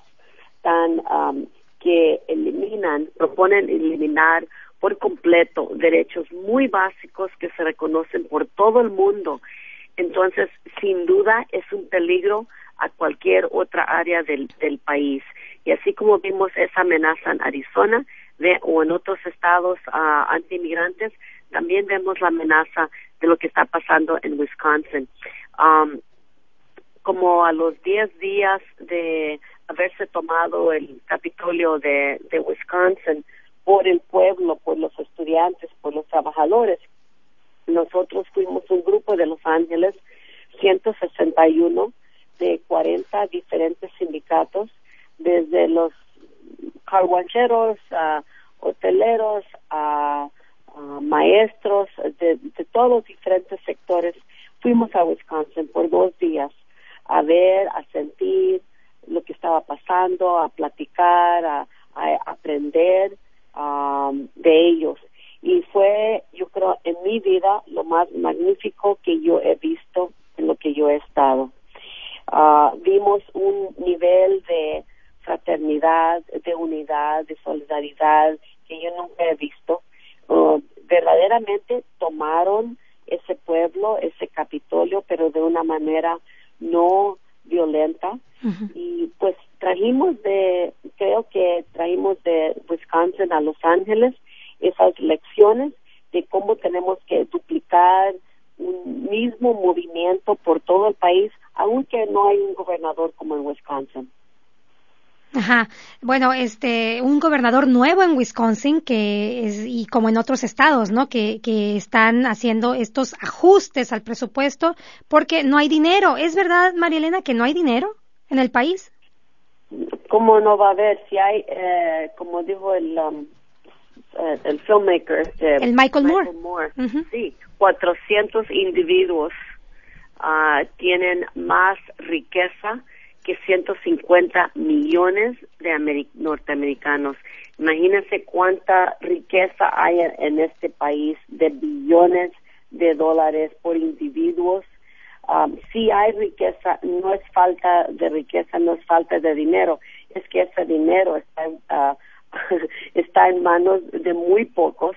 que proponen eliminar por completo derechos muy básicos que se reconocen por todo el mundo. Entonces, sin duda, es un peligro a cualquier otra área del país. Y así como vimos esa amenaza en Arizona o en otros estados anti-inmigrantes, también vemos la amenaza de lo que está pasando en Wisconsin. Como a los 10 días de haberse tomado el Capitolio de Wisconsin por el pueblo, por los estudiantes, por los trabajadores, nosotros fuimos un grupo de Los Ángeles, 161 de 40 diferentes sindicatos, desde los carguancheros, hoteleros, maestros, de todos los diferentes sectores. Fuimos a Wisconsin por 2 días a ver, a sentir lo que estaba pasando, a platicar, a aprender de ellos. Y fue, yo creo, en mi vida lo más magnífico que yo he visto en lo que yo he estado. Vimos un nivel de fraternidad, de unidad, de solidaridad que yo nunca he visto. Verdaderamente tomaron ese pueblo, ese Capitolio, pero de una manera no violenta. Y pues creo que trajimos de Wisconsin a Los Ángeles esas lecciones de cómo tenemos que duplicar un mismo movimiento por todo el país, aunque no hay un gobernador como en Wisconsin. Ajá. Bueno, bueno, un gobernador nuevo en Wisconsin y como en otros estados, ¿no? Que están haciendo estos ajustes al presupuesto porque no hay dinero. ¿Es verdad, María Elena, que no hay dinero en el país? ¿Cómo no va a haber? Si hay, como dijo el filmmaker, el Michael Moore. Uh-huh. Sí, 400 individuos tienen más riqueza que 150 millones de norteamericanos. Imagínense cuánta riqueza hay en este país, de billones de dólares por individuos. Si hay riqueza, no es falta de riqueza, no es falta de dinero, es que ese dinero está en manos de muy pocos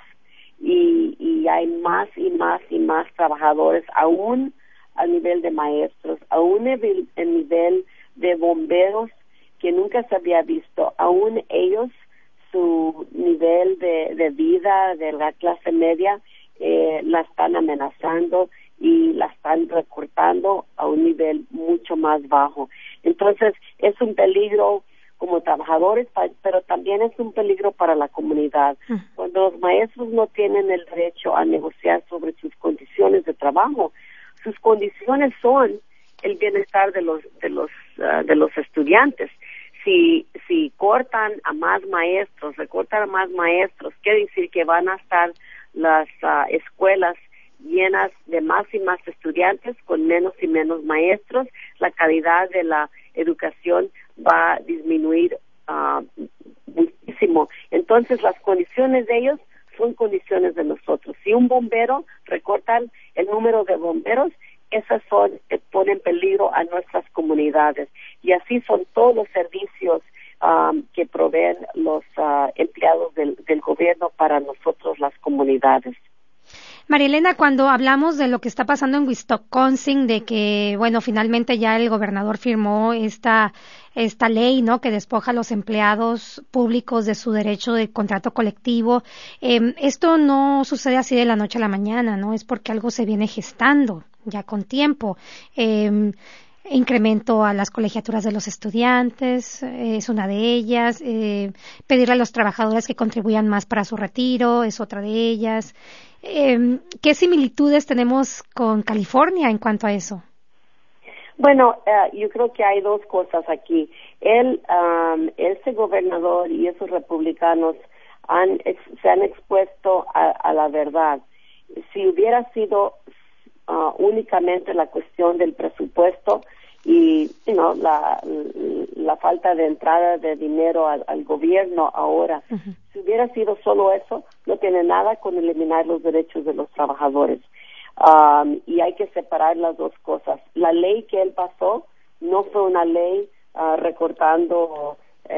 y hay más y más y más trabajadores, aún a nivel de maestros, aún en nivel de bomberos que nunca se había visto, aún ellos, su nivel de vida de la clase media la están amenazando y la están recortando a un nivel mucho más bajo. Entonces es un peligro como trabajadores, pero también es un peligro para la comunidad. Cuando los maestros no tienen el derecho a negociar sobre sus condiciones de trabajo, sus condiciones son el bienestar de los estudiantes. Si recortan a más maestros, quiere decir que van a estar las escuelas llenas de más y más estudiantes con menos y menos maestros. La calidad de la educación va a disminuir muchísimo. Entonces las condiciones de ellos son condiciones de nosotros. Si un bombero recortan el número de bomberos, esas ponen en peligro a nuestras comunidades. Y así son todos los servicios que proveen los empleados del gobierno para nosotros, las comunidades. María Elena, cuando hablamos de lo que está pasando en Wisconsin, de que, bueno, finalmente ya el gobernador firmó esta ley, ¿no?, que despoja a los empleados públicos de su derecho de contrato colectivo, esto no sucede así de la noche a la mañana, ¿no? Es porque algo se viene gestando ya con tiempo. Incremento a las colegiaturas de los estudiantes, es una de ellas. Pedirle a los trabajadores que contribuyan más para su retiro es otra de ellas. ¿Qué similitudes tenemos con California en cuanto a eso? Bueno, yo creo que hay dos cosas aquí. Ese gobernador y esos republicanos se han expuesto a la verdad. Si hubiera sido únicamente la cuestión del presupuesto y la falta de entrada de dinero al gobierno ahora, si hubiera sido solo eso, no tiene nada con eliminar los derechos de los trabajadores. Y hay que separar las dos cosas. La ley que él pasó no fue una ley recortando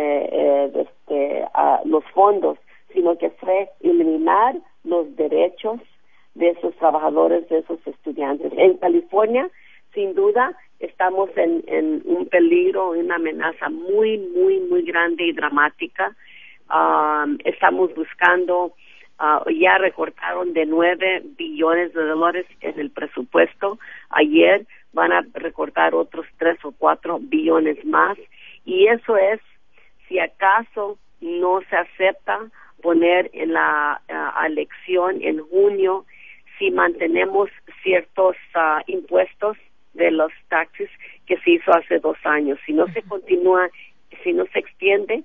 los fondos, sino que fue eliminar los derechos de esos trabajadores, de esos estudiantes. En California, sin duda, estamos en un peligro, una amenaza muy, muy, muy grande y dramática. Estamos buscando, ya recortaron de 9 billones de dólares en el presupuesto. Ayer van a recortar otros 3 o 4 billones más. Y eso es, si acaso no se acepta poner en la elección en junio, si mantenemos ciertos impuestos de los taxes que se hizo hace 2 años. Si no se continúa, si no se extiende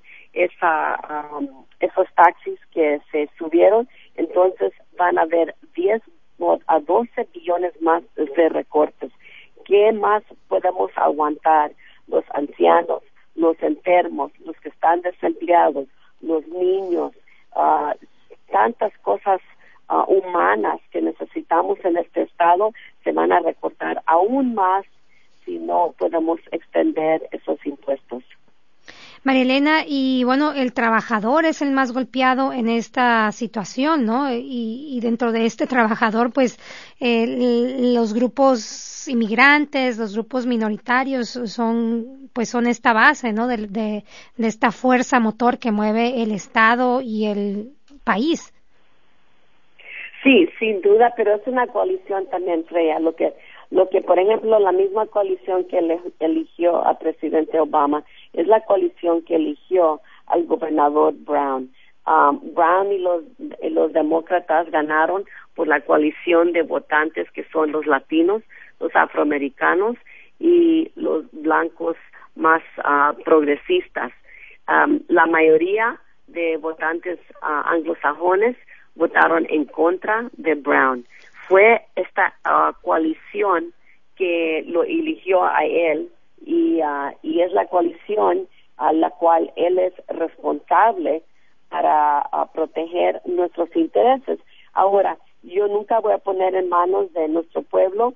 esos taxes que se subieron, entonces van a haber 10 a 12 billones más de recortes. ¿Qué más podemos aguantar? Los ancianos, los enfermos, los que están desempleados, los niños, tantas cosas humanas que necesitamos en este estado se van a recortar aún más si no podemos extender esos impuestos. María Elena, y bueno, el trabajador es el más golpeado en esta situación, ¿no? Y dentro de este trabajador, pues, los grupos inmigrantes, los grupos minoritarios son esta base, ¿no? De esta fuerza motor que mueve el Estado y el país. Sí, sin duda, pero es una coalición también, Freya. Lo que, por ejemplo, la misma coalición que eligió a presidente Obama es la coalición que eligió al gobernador Brown. Brown y los demócratas ganaron por la coalición de votantes que son los latinos, los afroamericanos y los blancos más progresistas. La mayoría de votantes anglosajones votaron en contra de Brown. Fue esta coalición que lo eligió a él y es la coalición a la cual él es responsable para proteger nuestros intereses. Ahora, yo nunca voy a poner en manos de nuestro pueblo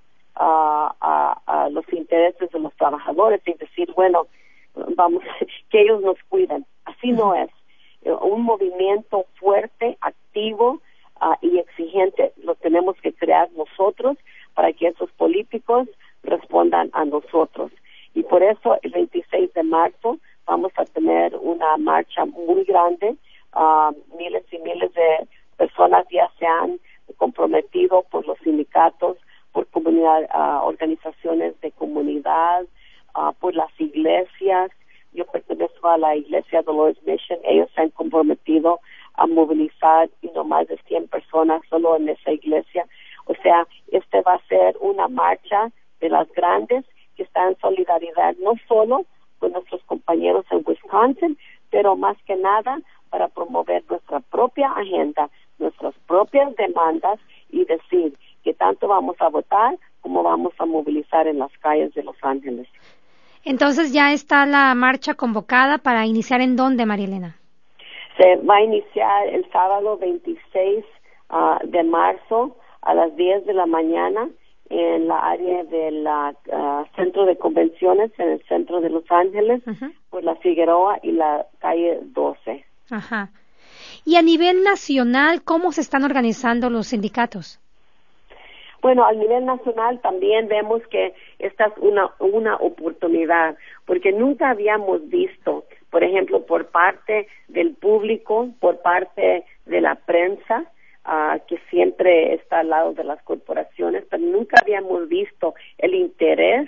a los intereses de los trabajadores y decir, bueno, vamos, que ellos nos cuiden. Así no es. Un movimiento fuerte, activo y exigente lo tenemos que crear nosotros para que esos políticos respondan a nosotros. Y por eso el 26 de marzo vamos a tener una marcha muy grande. Miles y miles de personas ya se han comprometido por los sindicatos, por organizaciones de comunidad, por las iglesias. Yo pertenezco a la iglesia Dolores Mission. Ellos se han comprometido a movilizar no más de 100 personas solo en esa iglesia. O sea, va a ser una marcha de las grandes que está en solidaridad no solo con nuestros compañeros en Wisconsin, pero más que nada para promover nuestra propia agenda, nuestras propias demandas y decir que tanto vamos a votar como vamos a movilizar en las calles de Los Ángeles. Entonces ya está la marcha convocada para iniciar ¿en dónde, María Elena? Se va a iniciar el sábado 26 de marzo a las 10 de la mañana en la área del centro de convenciones en el centro de Los Ángeles, por la Figueroa y la calle 12. Ajá. Y a nivel nacional, ¿cómo se están organizando los sindicatos? Bueno, a nivel nacional también vemos que esta es una oportunidad, porque nunca habíamos visto, por ejemplo, por parte del público, por parte de la prensa, que siempre está al lado de las corporaciones, pero nunca habíamos visto el interés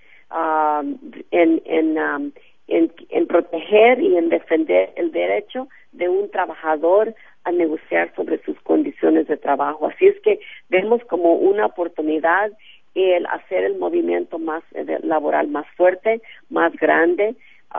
en proteger y en defender el derecho de un trabajador a negociar sobre sus condiciones de trabajo. Así es que vemos como una oportunidad el hacer el movimiento más laboral más fuerte, más grande.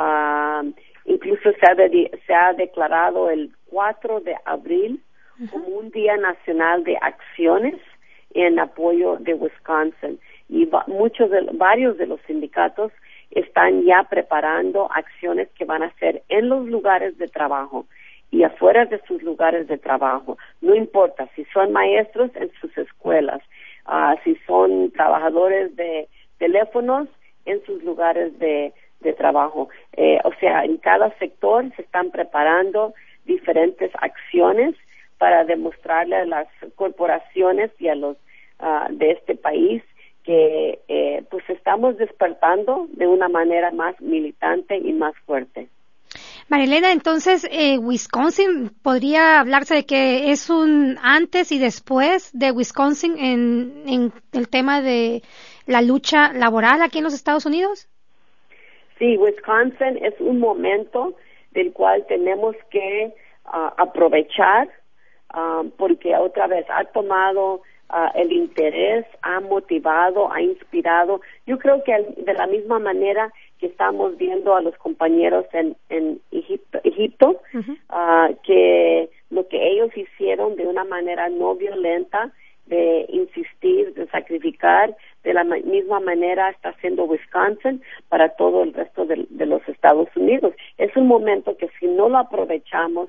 Incluso se ha declarado el 4 de abril como un Día Nacional de Acciones en apoyo de Wisconsin. Y varios de los sindicatos están ya preparando acciones que van a hacer en los lugares de trabajo y afuera de sus lugares de trabajo. No importa si son maestros en sus escuelas, si son trabajadores de teléfonos en sus lugares de trabajo. O sea, en cada sector se están preparando diferentes acciones para demostrarle a las corporaciones y a los de este país que pues estamos despertando de una manera más militante y más fuerte. María Elena, entonces, Wisconsin, ¿podría hablarse de que es un antes y después de Wisconsin en el tema de la lucha laboral aquí en los Estados Unidos? Sí, Wisconsin es un momento del cual tenemos que aprovechar porque otra vez ha tomado el interés, ha motivado, ha inspirado. Yo creo que de la misma manera que estamos viendo a los compañeros en Egipto, que lo que ellos hicieron de una manera no violenta, de insistir, de sacrificar, de la misma manera está haciendo Wisconsin para todo el resto de los Estados Unidos. Es un momento que si no lo aprovechamos,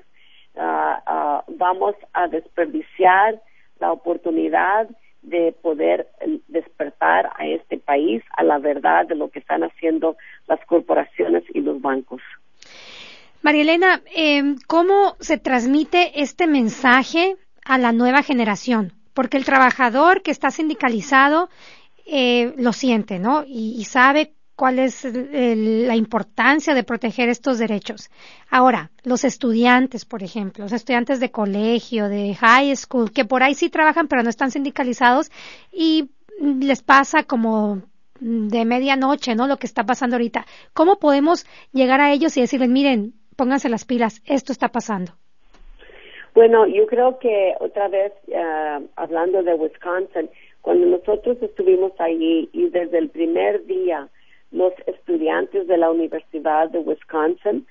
vamos a desperdiciar la oportunidad de poder despertar a este país a la verdad de lo que están haciendo las corporaciones y los bancos. María Elena, ¿cómo se transmite este mensaje a la nueva generación? Porque el trabajador que está sindicalizado lo siente, ¿no? Y sabe cuál es la importancia de proteger estos derechos. Ahora, los estudiantes, por ejemplo, los estudiantes de colegio, de high school, que por ahí sí trabajan pero no están sindicalizados y les pasa como de medianoche, ¿no? Lo que está pasando ahorita. ¿Cómo podemos llegar a ellos y decirles, miren, pónganse las pilas, esto está pasando. Bueno, yo creo que otra vez, hablando de Wisconsin, cuando nosotros estuvimos allí y desde el primer día los estudiantes de la Universidad de Wisconsin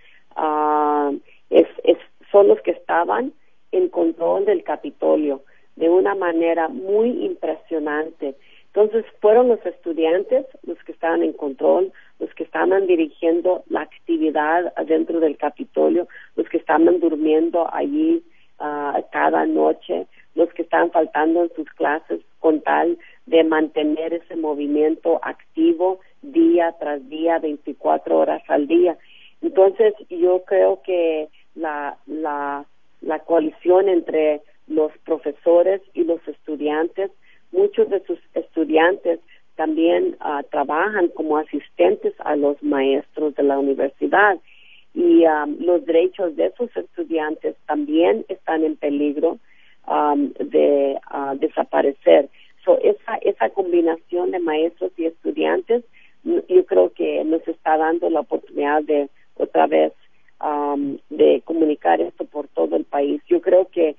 son los que estaban en control del Capitolio de una manera muy impresionante. Entonces fueron los estudiantes los que estaban en control, los que estaban dirigiendo la actividad adentro del Capitolio, los que estaban durmiendo allí cada noche, los que estaban faltando en sus clases con tal de mantener ese movimiento activo día tras día, 24 horas al día. Entonces yo creo que la coalición entre los profesores y los estudiantes, muchos de sus estudiantes también trabajan como asistentes a los maestros de la universidad y los derechos de esos estudiantes también están en peligro de desaparecer. So, esa combinación de maestros y estudiantes, yo creo que nos está dando la oportunidad de otra vez de comunicar esto por todo el país. Yo creo que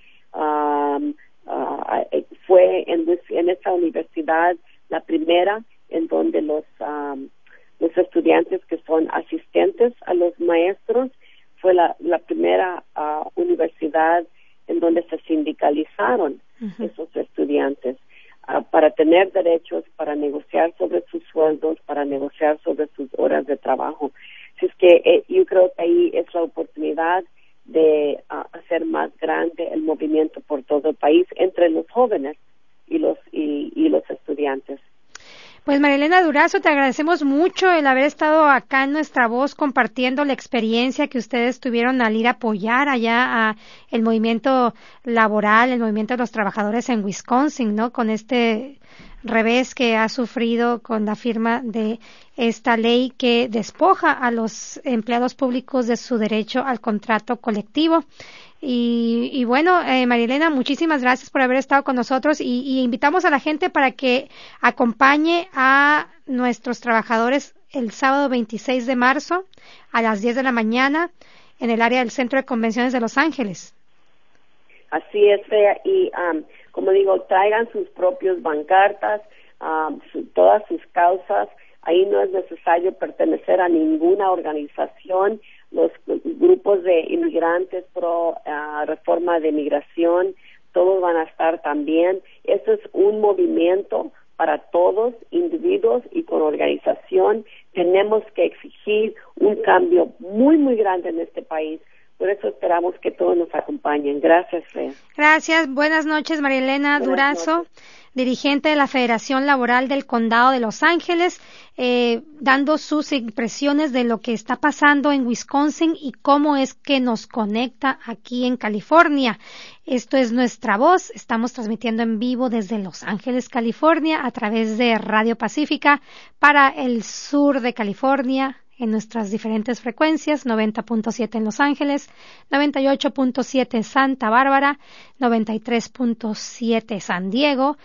fue en esta universidad la primera en donde los estudiantes que son asistentes a los maestros, fue la primera universidad en donde se sindicalizaron esos estudiantes para tener derechos, para negociar sobre sus sueldos, para negociar sobre sus horas de trabajo. Así es que yo creo que ahí es la oportunidad de hacer más grande el movimiento por todo el país entre los jóvenes y los estudiantes. Pues Marilena Durazo, te agradecemos mucho el haber estado acá en Nuestra Voz compartiendo la experiencia que ustedes tuvieron al ir a apoyar allá a el movimiento laboral, el movimiento de los trabajadores en Wisconsin, ¿no? Con este revés que ha sufrido con la firma de esta ley que despoja a los empleados públicos de su derecho al contrato colectivo. Y bueno, Marilena, muchísimas gracias por haber estado con nosotros y invitamos a la gente para que acompañe a nuestros trabajadores el sábado 26 de marzo a las 10 de la mañana en el área del Centro de Convenciones de Los Ángeles. Así es, Fea, y como digo, traigan sus propios pancartas, todas sus causas. Ahí no es necesario pertenecer a ninguna organización. Los grupos de inmigrantes pro reforma de migración, todos van a estar también. Esto es un movimiento para todos, individuos y con organización. Tenemos que exigir un cambio muy, muy grande en este país. Por eso esperamos que todos nos acompañen. Gracias, Fea. Gracias. Buenas noches, Marilena Durazo, dirigente de la Federación Laboral del Condado de Los Ángeles, dando sus impresiones de lo que está pasando en Wisconsin y cómo es que nos conecta aquí en California. Esto es Nuestra Voz. Estamos transmitiendo en vivo desde Los Ángeles, California, a través de Radio Pacífica para el sur de California, en nuestras diferentes frecuencias, 90.7 en Los Ángeles, 98.7 Santa Bárbara, 93.7 San Diego,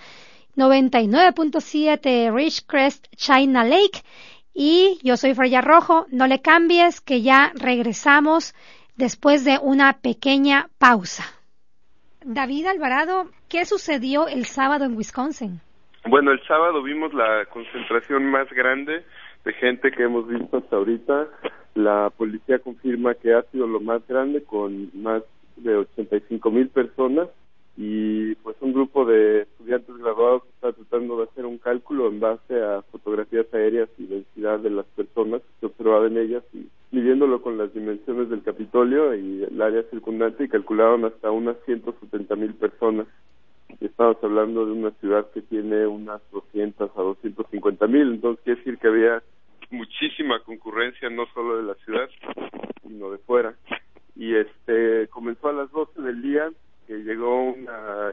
99.7 Ridgecrest, China Lake, y yo soy Freya Rojo. No le cambies, que ya regresamos después de una pequeña pausa. David Alvarado, ¿qué sucedió el sábado en Wisconsin? Bueno, el sábado vimos la concentración más grande de gente que hemos visto hasta ahorita. La policía confirma que ha sido lo más grande, con más de 85,000 personas, y pues un grupo de estudiantes graduados está tratando de hacer un cálculo en base a fotografías aéreas y densidad de las personas que se observaban en ellas, y midiéndolo con las dimensiones del Capitolio y el área circundante, y calcularon hasta unas 170,000 personas. Estamos hablando de una ciudad que tiene unas 200 a 250,000, entonces quiere decir que había muchísima concurrencia, no solo de la ciudad, sino de fuera. Y comenzó a las 12 del día, que llegaron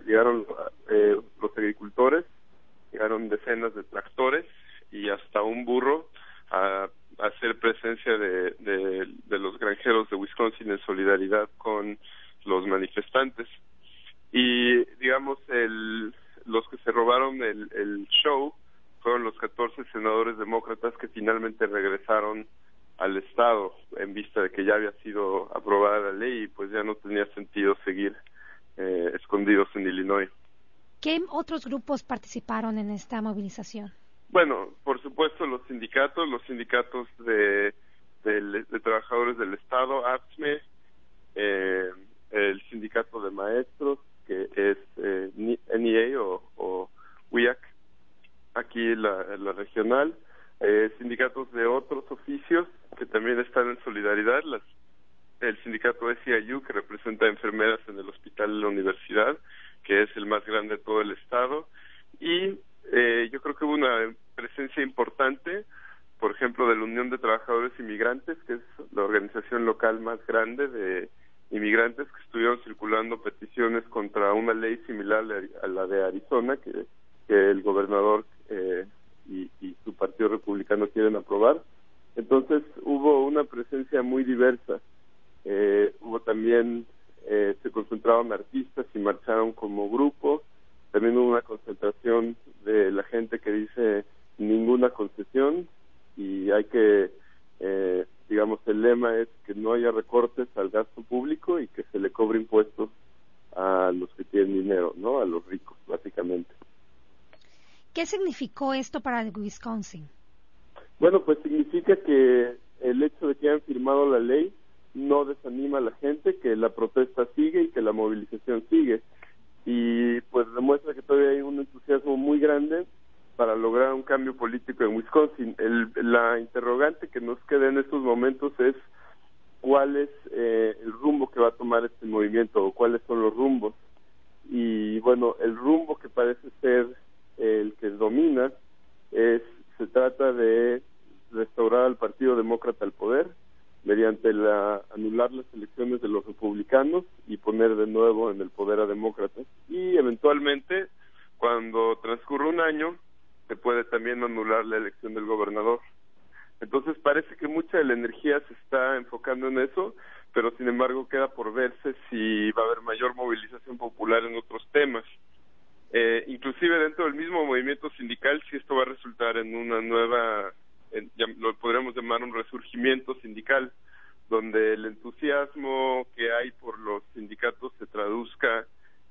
los agricultores, llegaron decenas de tractores y hasta un burro a hacer presencia de los granjeros de Wisconsin en solidaridad con los manifestantes. Y digamos, los que se robaron el show fueron los 14 senadores demócratas que finalmente regresaron al Estado en vista de que ya había sido aprobada la ley y pues ya no tenía sentido seguir escondidos en Illinois. ¿Qué otros grupos participaron en esta movilización? Bueno, por supuesto los sindicatos de trabajadores del Estado, AFSME, el sindicato de maestros, que es NEA o WIAC, aquí la regional, sindicatos de otros oficios que también están en solidaridad, el sindicato SEIU, que representa a enfermeras en el hospital de la universidad, que es el más grande de todo el estado, y yo creo que hubo una presencia importante, por ejemplo, de la Unión de Trabajadores Inmigrantes, que es la organización local más grande de inmigrantes, que estuvieron circulando peticiones contra una ley similar a la de Arizona, que el gobernador y su partido republicano quieren aprobar. Entonces hubo una presencia muy diversa. Hubo también, se concentraron artistas y marcharon como grupo. También hubo una concentración de la gente que dice ninguna concesión, y hay que, digamos, el lema es que no haya recortes al gasto público y que se le cobre impuestos a los que tienen dinero, ¿no? A los ricos, básicamente. ¿Qué significó esto para el Wisconsin? Bueno, pues significa que el hecho de que hayan firmado la ley no desanima a la gente, que la protesta sigue y que la movilización sigue. Y pues demuestra que todavía hay un entusiasmo muy grande para lograr un cambio político en Wisconsin. La interrogante que nos queda en estos momentos es cuál es el rumbo que va a tomar este movimiento, o cuáles son los rumbos. Y bueno, el rumbo que parece ser el que domina se trata de restaurar al Partido Demócrata al poder mediante anular las elecciones de los republicanos y poner de nuevo en el poder a demócratas, y eventualmente, cuando transcurra un año, se puede también anular la elección del gobernador. Entonces parece que mucha de la energía se está enfocando en eso, pero sin embargo queda por verse si va a haber mayor movilización popular en otros temas. Inclusive dentro del mismo movimiento sindical, si esto va a resultar en una nueva, lo podríamos llamar un resurgimiento sindical, donde el entusiasmo que hay por los sindicatos se traduzca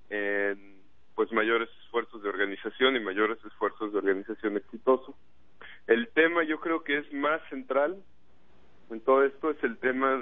en pues mayores esfuerzos de organización y mayores esfuerzos de organización exitoso. El tema, yo creo que es más central en todo esto, es el tema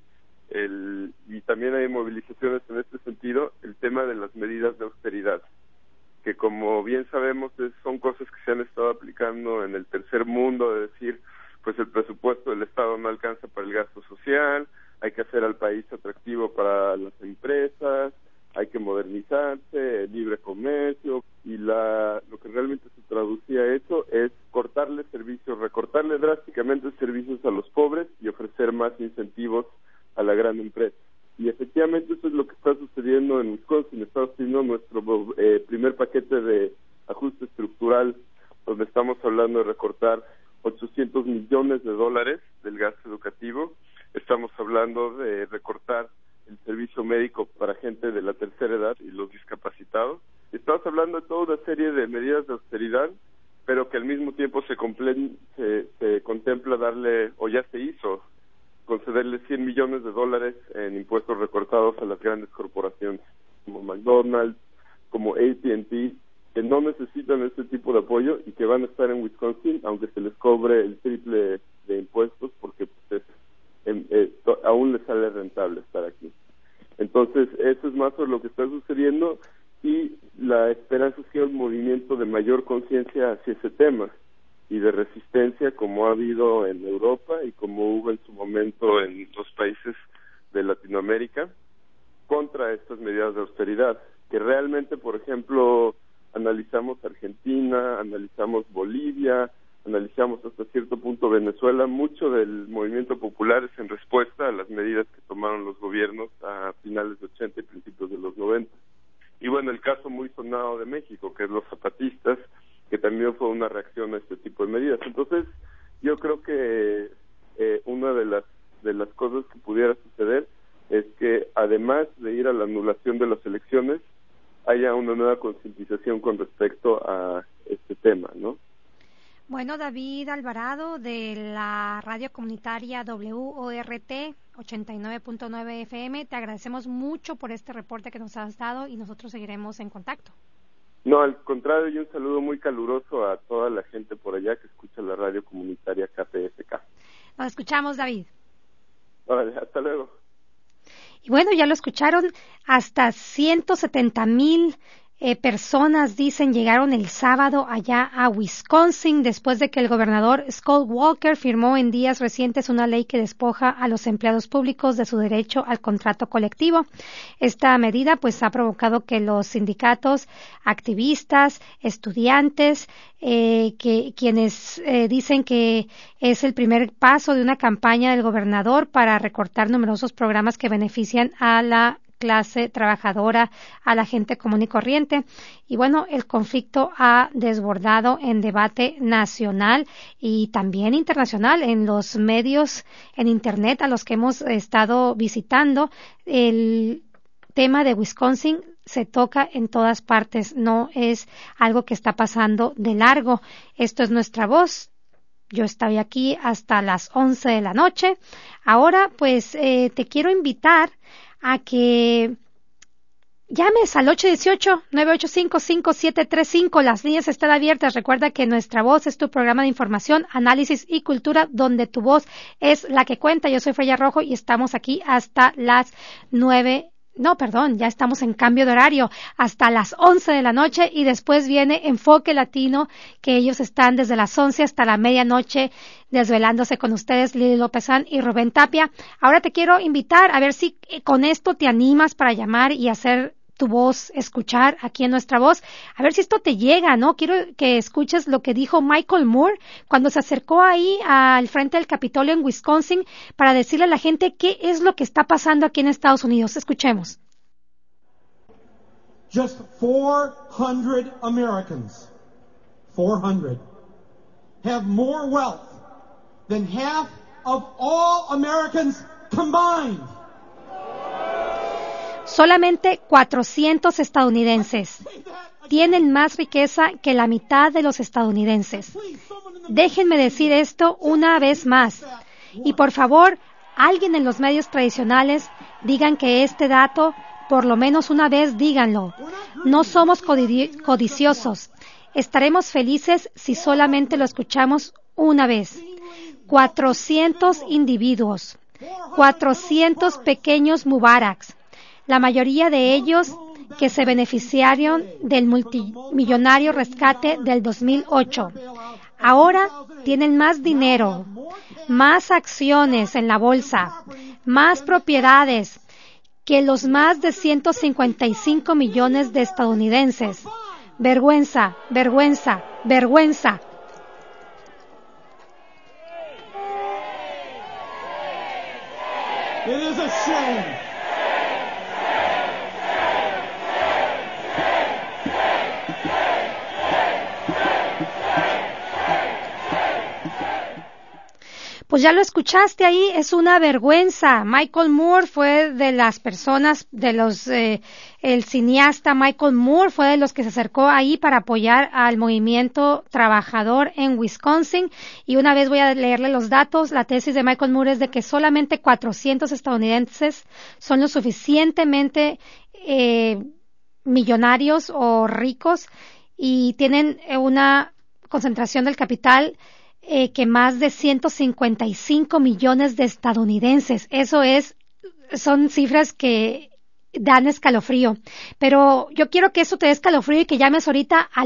y también hay movilizaciones en este sentido, el tema de las medidas de austeridad, que como bien sabemos son cosas que se han estado aplicando en el tercer mundo, de decir, pues el presupuesto del Estado no alcanza para el gasto social, hay que hacer al país atractivo para las empresas, hay que modernizarse, el libre comercio, y lo que realmente se traducía a eso es cortarle servicios, recortarle drásticamente servicios a los pobres y ofrecer más incentivos a la gran empresa. Y efectivamente eso es lo que está sucediendo en Wisconsin. Está sucediendo nuestro primer paquete de ajuste estructural, donde estamos hablando de recortar $800 millones del gasto educativo. Estamos hablando de recortar el servicio médico para gente de la tercera edad y los discapacitados. Estamos hablando de toda una serie de medidas de austeridad, pero que al mismo tiempo se contempla darle, o ya se hizo, concederle $100 millones en impuestos recortados a las grandes corporaciones, como McDonald's, como AT&T, que no necesitan este tipo de apoyo y que van a estar en Wisconsin, aunque se les cobre el triple de impuestos, porque pues, aún les sale rentable estar aquí. Entonces, eso es más sobre lo que está sucediendo, y la esperanza es que haya un movimiento de mayor conciencia hacia ese tema y de resistencia, como ha habido en Europa y como hubo en su momento en los países de Latinoamérica, contra estas medidas de austeridad, que realmente, por ejemplo, analizamos Argentina, analizamos Bolivia, analizamos hasta cierto punto Venezuela. Mucho del movimiento popular es en respuesta a las medidas que tomaron los gobiernos a finales de 80 y principios de los 90. Y bueno, el caso muy sonado de México, que es los zapatistas, que también fue una reacción a este tipo de medidas. Entonces, yo creo que una de las cosas que pudiera suceder es que, además de ir a la anulación de las elecciones, haya una nueva concientización con respecto a este tema, ¿no? Bueno, David Alvarado de la radio comunitaria WORT 89.9 FM, te agradecemos mucho por este reporte que nos has dado y nosotros seguiremos en contacto. No, al contrario, y un saludo muy caluroso a toda la gente por allá que escucha la radio comunitaria KPFK. Nos escuchamos, David. Vale, hasta luego. Y bueno, ya lo escucharon, hasta 170,000 personas, dicen, llegaron el sábado allá a Wisconsin después de que el gobernador Scott Walker firmó en días recientes una ley que despoja a los empleados públicos de su derecho al contrato colectivo. Esta medida pues ha provocado que los sindicatos, activistas, estudiantes, quienes dicen que es el primer paso de una campaña del gobernador para recortar numerosos programas que benefician a la clase trabajadora, a la gente común y corriente. Y bueno, el conflicto ha desbordado en debate nacional y también internacional en los medios, en Internet a los que hemos estado visitando. El tema de Wisconsin se toca en todas partes, no es algo que está pasando de largo. Esto es Nuestra Voz. Yo estoy aquí hasta las 11 de la noche. Ahora, pues, te quiero invitar a que llames al 818-985-5735. Las líneas están abiertas. Recuerda que Nuestra Voz es tu programa de información, análisis y cultura, donde tu voz es la que cuenta. Yo soy Freya Rojo y estamos aquí hasta las 9. No, perdón, ya estamos en cambio de horario hasta las 11 de la noche y después viene Enfoque Latino, que ellos están desde las 11 hasta la medianoche desvelándose con ustedes, Lili Lópezán y Rubén Tapia. Ahora te quiero invitar a ver si con esto te animas para llamar y hacer tu voz escuchar aquí en Nuestra Voz. A ver si esto te llega, ¿no? Quiero que escuches lo que dijo Michael Moore cuando se acercó ahí al frente del Capitolio en Wisconsin para decirle a la gente qué es lo que está pasando aquí en Estados Unidos. Escuchemos. Just 400 Americans, 400, have more wealth than half of all Americans combined. Solamente 400 estadounidenses tienen más riqueza que la mitad de los estadounidenses. Déjenme decir esto una vez más. Y por favor, alguien en los medios tradicionales digan que este dato, por lo menos una vez díganlo. No somos codiciosos. Estaremos felices si solamente lo escuchamos una vez. 400 individuos, 400 pequeños Mubaraks. La mayoría de ellos que se beneficiaron del multimillonario rescate del 2008. Ahora tienen más dinero, más acciones en la bolsa, más propiedades que los más de 155 millones de estadounidenses. Vergüenza, vergüenza, vergüenza. It is a shame. Pues ya lo escuchaste ahí, es una vergüenza. Michael Moore fue de las personas, el cineasta Michael Moore fue de los que se acercó ahí para apoyar al movimiento trabajador en Wisconsin. Y una vez voy a leerle los datos. La tesis de Michael Moore es de que solamente 400 estadounidenses son lo suficientemente millonarios o ricos y tienen una concentración del capital que más de 155 millones de estadounidenses. Son cifras que dan escalofrío. Pero yo quiero que eso te dé escalofrío y que llames ahorita al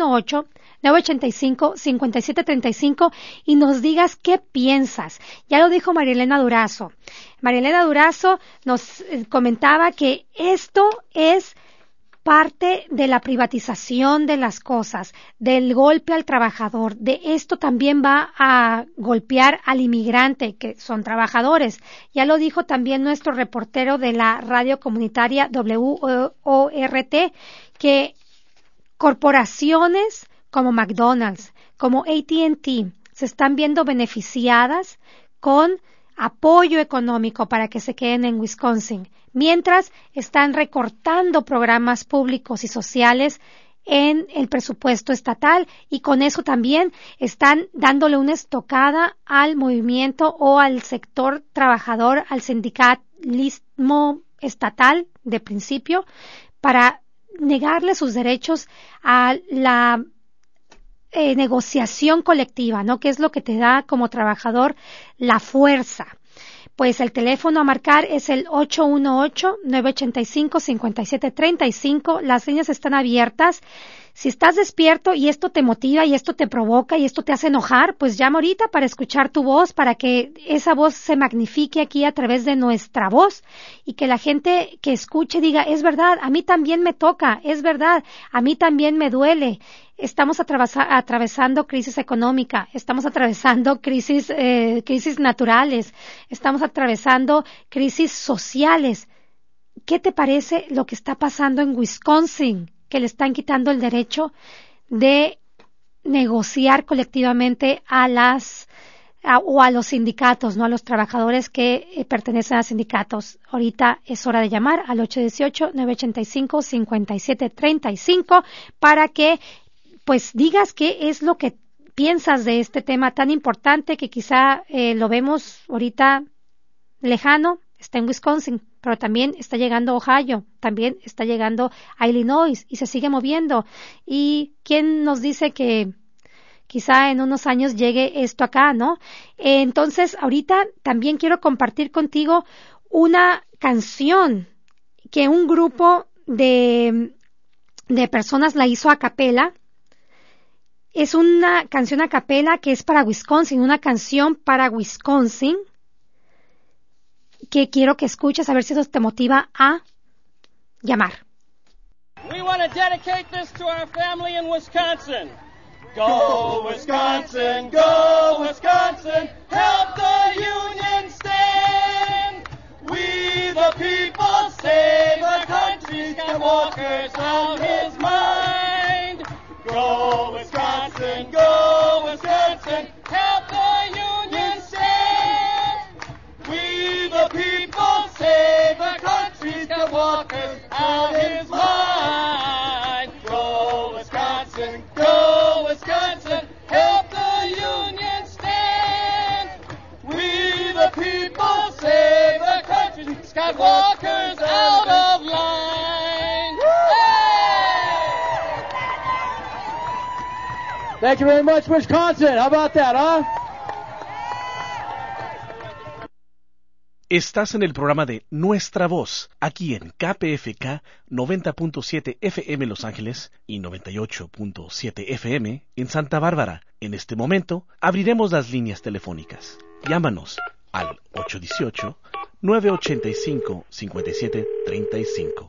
818-985-5735 y nos digas qué piensas. Ya lo dijo Marielena Durazo. Marielena Durazo nos comentaba que esto es parte de la privatización de las cosas, del golpe al trabajador. De esto también va a golpear al inmigrante, que son trabajadores. Ya lo dijo también nuestro reportero de la radio comunitaria WORT, que corporaciones como McDonald's, como AT&T, se están viendo beneficiadas con apoyo económico para que se queden en Wisconsin, mientras están recortando programas públicos y sociales en el presupuesto estatal, y con eso también están dándole una estocada al movimiento o al sector trabajador, al sindicalismo estatal de principio, para negarle sus derechos a la negociación colectiva, ¿no? Que es lo que te da como trabajador la fuerza. Pues el teléfono a marcar es el 818-985-5735. Las líneas están abiertas. Si estás despierto y esto te motiva y esto te provoca y esto te hace enojar, pues llama ahorita para escuchar tu voz, para que esa voz se magnifique aquí a través de nuestra voz y que la gente que escuche diga, es verdad, a mí también me toca, es verdad, a mí también me duele. Estamos atravesando crisis económica, estamos atravesando crisis naturales, estamos atravesando crisis sociales. ¿Qué te parece lo que está pasando en Wisconsin? Que le están quitando el derecho de negociar colectivamente a los sindicatos, no a los trabajadores que pertenecen a sindicatos. Ahorita es hora de llamar al 818-985-5735 para que pues digas qué es lo que piensas de este tema tan importante que quizá lo vemos ahorita lejano. Está en Wisconsin, pero también está llegando a Ohio, también está llegando a Illinois y se sigue moviendo. ¿Y quién nos dice que quizá en unos años llegue esto acá, no? Entonces, ahorita también quiero compartir contigo una canción que un grupo de personas la hizo a capela. Es una canción a capela que es para Wisconsin, una canción para Wisconsin, que quiero que escuches, a ver si eso te motiva a llamar. We want to dedicate this to our family in Wisconsin. Go Wisconsin, go Wisconsin, help the union stand. We the people save the country, Scott Walker's on his mind. Go Wisconsin, help the union stand. We the people save the country, Scott Walker's on his mind. Go Wisconsin, help the union stand. We the people save the country, Scott Walker's out of line. Thank you very much, Wisconsin. How about that, huh? Estás en el programa de Nuestra Voz, aquí en KPFK 90.7 FM Los Ángeles y 98.7 FM en Santa Bárbara. En este momento abriremos las líneas telefónicas. Llámanos al 818-985-5735.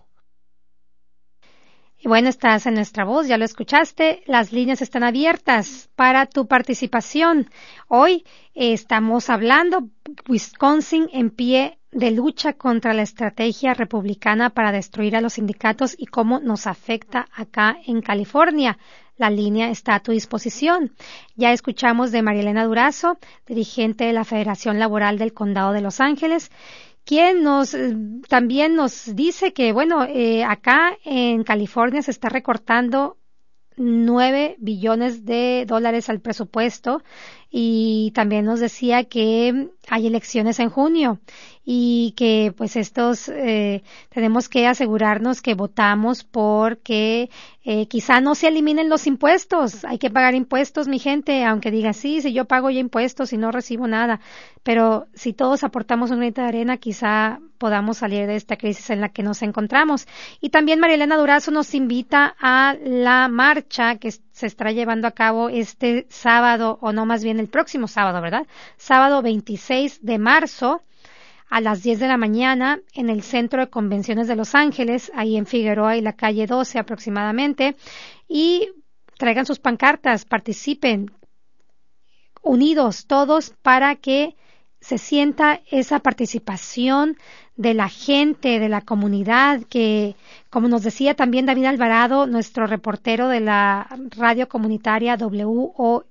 Y bueno, estás en Nuestra Voz, ya lo escuchaste, las líneas están abiertas para tu participación. Hoy estamos hablando Wisconsin en pie de lucha contra la estrategia republicana para destruir a los sindicatos y cómo nos afecta acá en California. La línea está a tu disposición. Ya escuchamos de María Elena Durazo, dirigente de la Federación Laboral del Condado de Los Ángeles, quien también nos dice que, bueno, acá en California se está recortando $9 billones al presupuesto, y también nos decía que hay elecciones en junio y que pues tenemos que asegurarnos que votamos porque quizá no se eliminen los impuestos. Hay que pagar impuestos, mi gente, aunque diga sí, si yo pago ya impuestos y no recibo nada, pero si todos aportamos un granito de arena, quizá podamos salir de esta crisis en la que nos encontramos. Y también María Elena Durazo nos invita a la marcha que se estará llevando a cabo este sábado, o no, más bien el próximo sábado, ¿verdad? Sábado 26 de marzo a las 10 de la mañana en el Centro de Convenciones de Los Ángeles, ahí en Figueroa y la calle 12 aproximadamente, y traigan sus pancartas, participen, unidos todos para que se sienta esa participación de la gente, de la comunidad, que, como nos decía también David Alvarado, nuestro reportero de la radio comunitaria WORT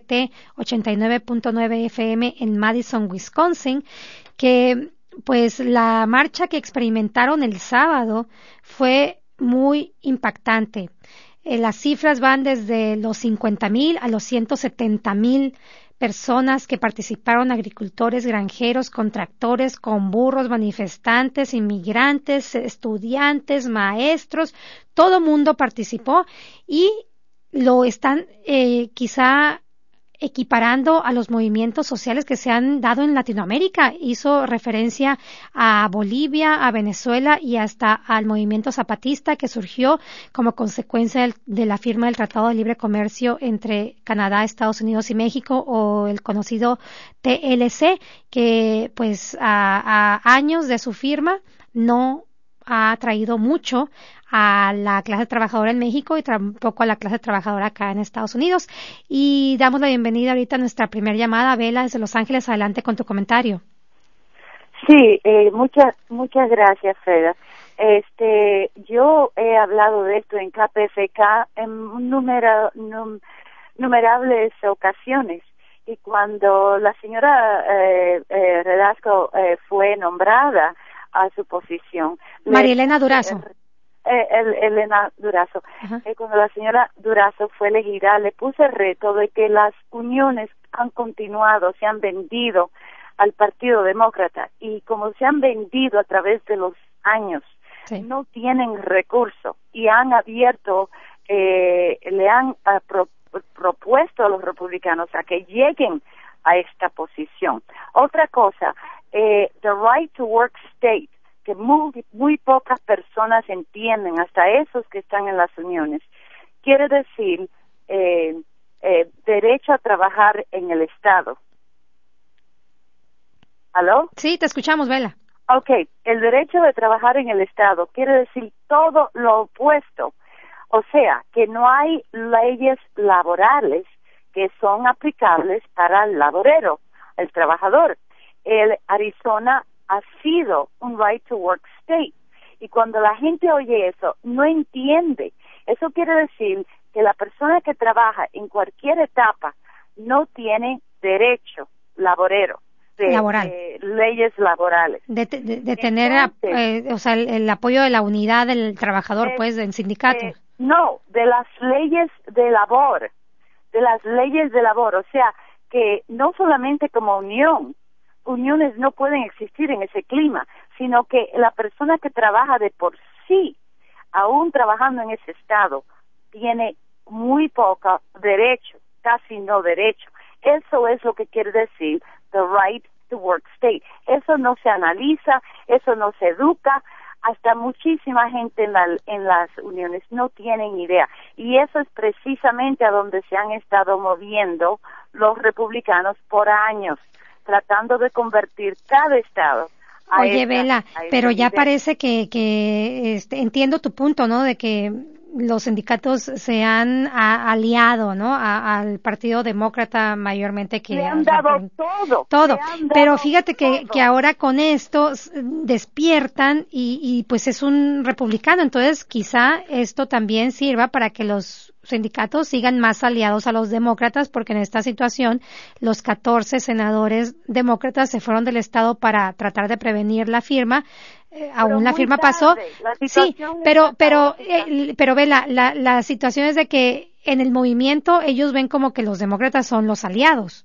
89.9 FM en Madison, Wisconsin, que pues la marcha que experimentaron el sábado fue muy impactante. Las cifras van desde los 50,000 a los 170,000 personas que participaron, agricultores, granjeros, con tractores, con burros, manifestantes, inmigrantes, estudiantes, maestros, todo mundo participó y lo están quizá equiparando a los movimientos sociales que se han dado en Latinoamérica. Hizo referencia a Bolivia, a Venezuela y hasta al movimiento zapatista que surgió como consecuencia de la firma del Tratado de Libre Comercio entre Canadá, Estados Unidos y México, o el conocido TLC, que pues a años de su firma no ha traído mucho a la clase trabajadora en México y tampoco a la clase trabajadora acá en Estados Unidos. Y damos la bienvenida ahorita a nuestra primera llamada. Vela, desde Los Ángeles, adelante con tu comentario. Sí, muchas gracias, Freda. Yo he hablado de esto en KPFK en numerables ocasiones, y cuando la señora Redasco fue nombrada a su posición, María Elena Durazo. Elena Durazo. Cuando la señora Durazo fue elegida, le puse el reto de que las uniones han continuado, se han vendido al Partido Demócrata, y como se han vendido a través de los años, no tienen recurso, y han abierto, le han propuesto a los republicanos a que lleguen a esta posición. Otra cosa, the right to work state, que muy pocas personas entienden, hasta esos que están en las uniones, quiere decir derecho a trabajar en el Estado. ¿Aló? Sí, te escuchamos, Vela. Okay, el derecho de trabajar en el Estado quiere decir todo lo opuesto, o sea, que no hay leyes laborales que son aplicables para el laborero, el trabajador. El Arizona ha sido un right to work state, y cuando la gente oye eso, no entiende. Eso quiere decir que la persona que trabaja en cualquier etapa no tiene derecho laboral, leyes laborales. De tener, o sea, el apoyo de la unidad del trabajador, pues, del sindicato. No, de las leyes de labor, o sea, que no solamente como uniones no pueden existir en ese clima, sino que la persona que trabaja de por sí, aún trabajando en ese estado, tiene muy poco derecho, casi no derecho. Eso es lo que quiere decir the right to work state. Eso no se analiza, eso no se educa, hasta muchísima gente en las uniones no tienen idea, y eso es precisamente a donde se han estado moviendo los republicanos por años, tratando de convertir cada estado. Oye, Vela, pero ya parece que entiendo tu punto, ¿no? De que los sindicatos se han aliado, ¿no? Al Partido Demócrata mayormente, que le han dado todo. Pero fíjate que ahora con esto despiertan y pues es un republicano, entonces quizá esto también sirva para que los sindicatos sigan más aliados a los demócratas, porque en esta situación los 14 senadores demócratas se fueron del estado para tratar de prevenir la firma. Aún la firma pasó. Sí, pero ve la situación es de que en el movimiento ellos ven como que los demócratas son los aliados.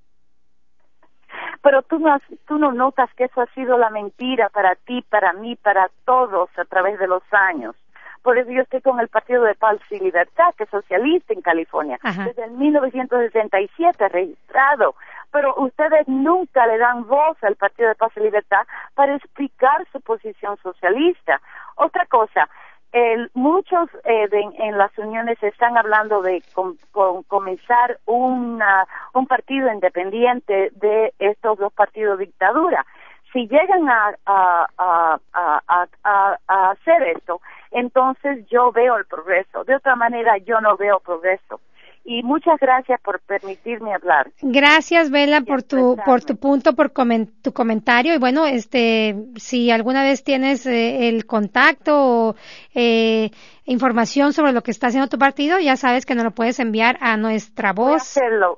Pero tú no notas que eso ha sido la mentira para ti, para mí, para todos a través de los años. Por eso yo estoy con el Partido de Paz y Libertad, que es socialista en California, desde el 1967 registrado. Pero ustedes nunca le dan voz al Partido de Paz y Libertad para explicar su posición socialista. Otra cosa, muchos en las uniones están hablando de comenzar un partido independiente de estos dos partidos de dictadura. Si llegan a hacer esto, entonces yo veo el progreso. De otra manera, yo no veo progreso. Y muchas gracias por permitirme hablar. Gracias, Vela, por tu punto, tu comentario. Y bueno, si alguna vez tienes el contacto o información sobre lo que está haciendo tu partido, ya sabes que nos lo puedes enviar a nuestra voz,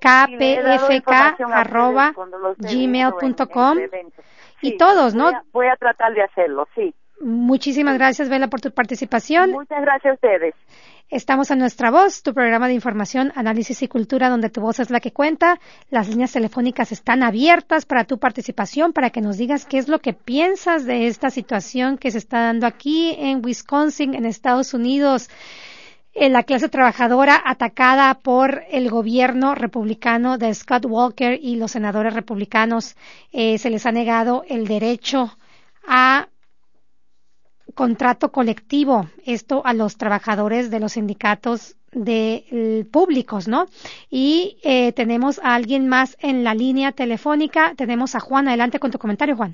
kpfk@gmail.com. Y todos, ¿no? Voy a tratar de hacerlo, sí. Muchísimas gracias, Vela, por tu participación. Muchas gracias a ustedes. Estamos en Nuestra Voz, tu programa de información, análisis y cultura, donde tu voz es la que cuenta. Las líneas telefónicas están abiertas para tu participación, para que nos digas qué es lo que piensas de esta situación que se está dando aquí en Wisconsin, en Estados Unidos. La clase trabajadora atacada por el gobierno republicano de Scott Walker y los senadores republicanos. Se les ha negado el derecho a contrato colectivo, esto a los trabajadores de los sindicatos públicos, ¿no? Y tenemos a alguien más en la línea telefónica. Tenemos a Juan. Adelante con tu comentario, Juan.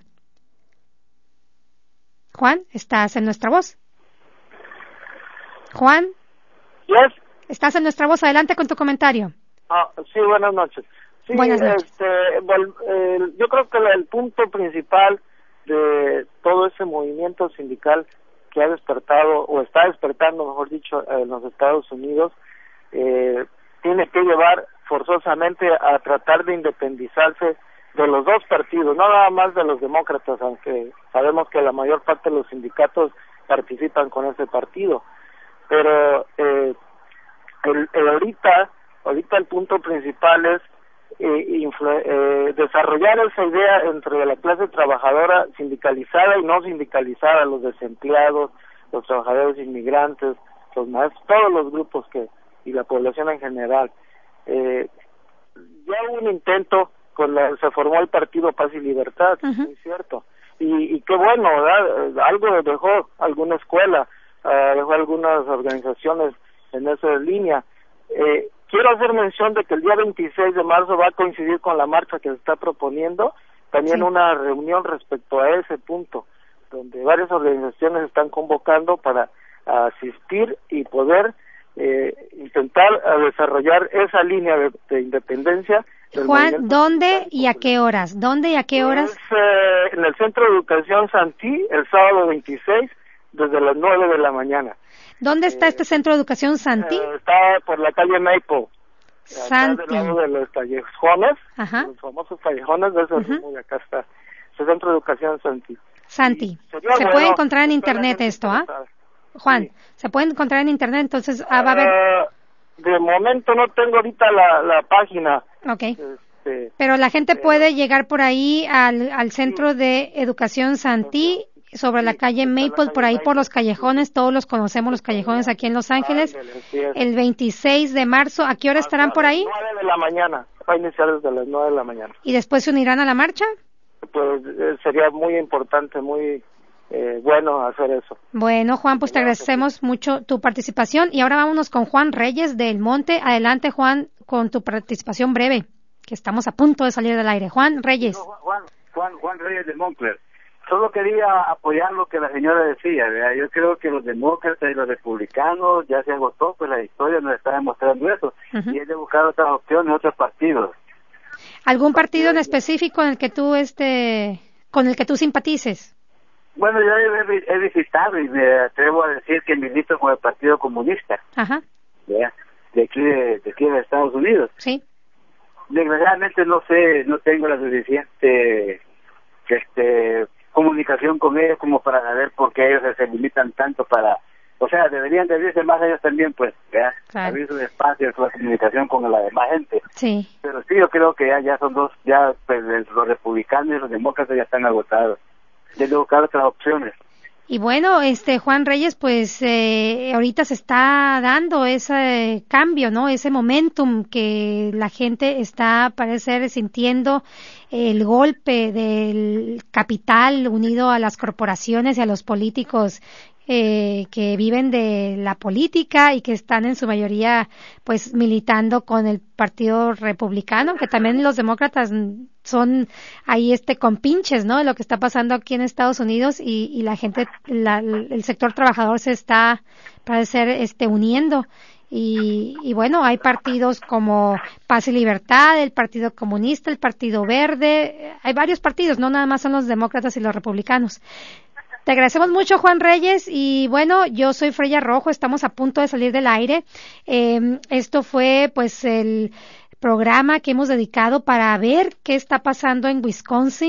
Juan, ¿estás en Nuestra Voz? Juan. Yes. Estás en Nuestra Voz. Adelante con tu comentario. Sí, buenas noches. Sí, buenas noches. Yo creo que el punto principal de todo ese movimiento sindical que ha despertado, o está despertando, mejor dicho, en los Estados Unidos, tiene que llevar forzosamente a tratar de independizarse de los dos partidos, no nada más de los demócratas, aunque sabemos que la mayor parte de los sindicatos participan con ese partido, pero ahorita el punto principal es desarrollar esa idea entre la clase trabajadora sindicalizada y no sindicalizada, los desempleados, los trabajadores inmigrantes, los maestros, todos los grupos y la población en general. Ya hubo un intento se formó el partido Paz y Libertad, muy cierto, y qué bueno, ¿verdad? Algo dejó alguna escuela, dejó algunas organizaciones en esa línea. Quiero hacer mención de que el día 26 de marzo va a coincidir con la marcha que se está proponiendo, también una reunión respecto a ese punto, donde varias organizaciones están convocando para asistir y poder intentar desarrollar esa línea de independencia. Juan, ¿dónde y a qué horas? ¿Dónde y a qué horas? En el Centro de Educación Santí, el sábado 26, desde las 9 de la mañana. ¿Dónde está este Centro de Educación Santí? Está por la calle Maple. Santí. Del lado de los callejones, los famosos callejones de ese rumbo, y acá está. El Centro de Educación Santí. Santí. Se puede encontrar en internet esto, Juan, sí. Se puede encontrar en internet, entonces va a haber... De momento no tengo ahorita la página. Okay. Pero la gente puede llegar por ahí al Centro de Educación Santí, sobre la calle Maple, por ahí por los callejones, todos los conocemos, los callejones aquí en Los Ángeles, el 26 de marzo. ¿A qué hora estarán por ahí? 9 de la mañana, va a iniciar desde las 9 de la mañana. ¿Y después se unirán a la marcha? Pues sería muy importante, muy bueno hacer eso. Bueno, Juan, pues te agradecemos mucho tu participación, y ahora vámonos con Juan Reyes del Monte. Adelante, Juan, con tu participación breve, que estamos a punto de salir del aire. Juan Reyes. Juan Reyes de Montclair. Solo quería apoyar lo que la señora decía, ¿verdad? Yo creo que los demócratas y los republicanos ya se agotó, pues la historia nos está demostrando eso, y es de buscar otras opciones, otros partidos. ¿Algún partido en específico en el que con el que tú simpatices? Bueno, yo he visitado y me atrevo a decir que milito con el Partido Comunista, ¿verdad? De aquí de Estados Unidos. Sí. Desgraciadamente no tengo la suficiente comunicación con ellos como para saber por qué ellos se limitan tanto deberían de abrirse más ellos también, pues, ¿verdad? Claro. Abrir su espacio, su comunicación con la demás gente. Sí. Pero sí, yo creo que ya son dos, pues, los republicanos y los demócratas ya están agotados. Deben buscar otras opciones. Y bueno, Juan Reyes, pues ahorita se está dando ese cambio, ¿no? Ese momentum que la gente está, parece, sintiendo, el golpe del capital unido a las corporaciones y a los políticos que viven de la política y que están en su mayoría, pues, militando con el Partido Republicano, que también los demócratas son ahí compinches, ¿no? De lo que está pasando aquí en Estados Unidos, y la gente, el sector trabajador se está, parece, uniendo. Y bueno, hay partidos como Paz y Libertad, el Partido Comunista, el Partido Verde, hay varios partidos, no nada más son los demócratas y los republicanos. Te agradecemos mucho, Juan Reyes, y bueno, yo soy Freya Rojo, estamos a punto de salir del aire. Esto fue, pues, el programa que hemos dedicado para ver qué está pasando en Wisconsin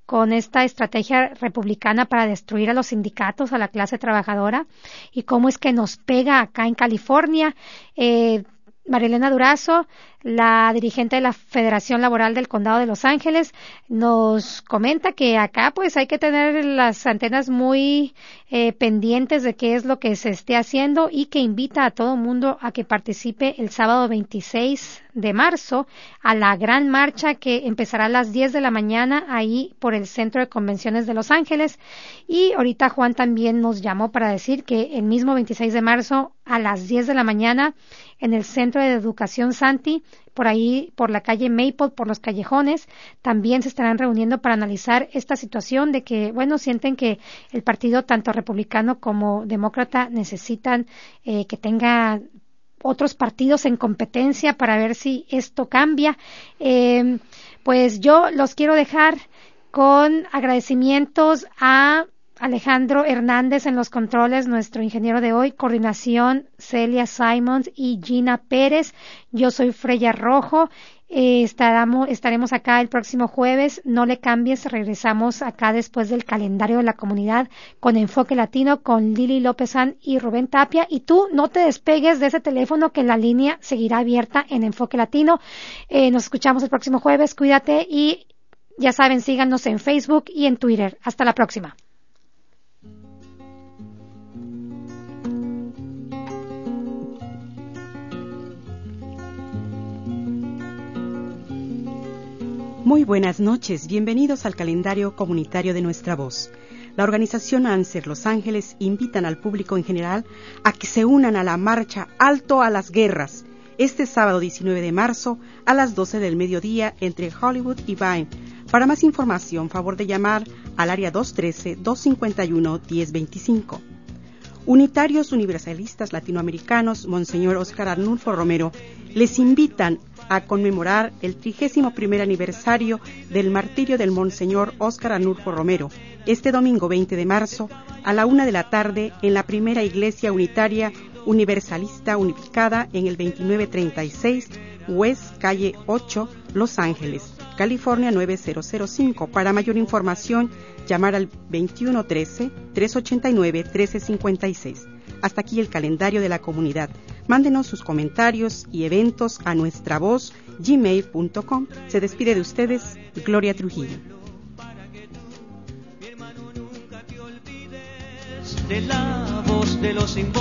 con esta estrategia republicana para destruir a los sindicatos, a la clase trabajadora, y cómo es que nos pega acá en California. Marilena Durazo, la dirigente de la Federación Laboral del Condado de Los Ángeles, nos comenta que acá pues hay que tener las antenas muy pendientes de qué es lo que se esté haciendo, y que invita a todo mundo a que participe el sábado 26 de marzo a la gran marcha que empezará a las 10 de la mañana ahí por el Centro de Convenciones de Los Ángeles. Y ahorita Juan también nos llamó para decir que el mismo 26 de marzo a las 10 de la mañana en el Centro de Educación Santi, por ahí, por la calle Maple, por los callejones, también se estarán reuniendo para analizar esta situación de que, bueno, sienten que el partido, tanto republicano como demócrata, necesitan que tenga otros partidos en competencia para ver si esto cambia. Pues yo los quiero dejar con agradecimientos a Alejandro Hernández en los controles, nuestro ingeniero de hoy, coordinación Celia Simons y Gina Pérez. Yo soy Freya Rojo. Estaremos acá el próximo jueves. No le cambies, regresamos acá después del calendario de la comunidad con Enfoque Latino con Lili Lópezán y Rubén Tapia. Y tú no te despegues de ese teléfono, que la línea seguirá abierta en Enfoque Latino. Nos escuchamos el próximo jueves. Cuídate y ya saben, síganos en Facebook y en Twitter. Hasta la próxima. Muy buenas noches, bienvenidos al calendario comunitario de Nuestra Voz. La organización ANSER Los Ángeles invitan al público en general a que se unan a la marcha Alto a las Guerras, este sábado 19 de marzo a las 12 del mediodía entre Hollywood y Vine. Para más información, favor de llamar al área 213-251-1025. Unitarios Universalistas Latinoamericanos, Monseñor Óscar Arnulfo Romero, les invitan a conmemorar el 31º aniversario del martirio del Monseñor Óscar Arnulfo Romero, este domingo 20 de marzo a la 1 de la tarde en la primera iglesia unitaria universalista unificada en el 2936 West Calle 8, Los Ángeles, California 9005. Para mayor información, llamar al 2113-389-1356. Hasta aquí el calendario de la comunidad. Mándenos sus comentarios y eventos a nuestra voz gmail.com. Se despide de ustedes Gloria Trujillo. De la voz de los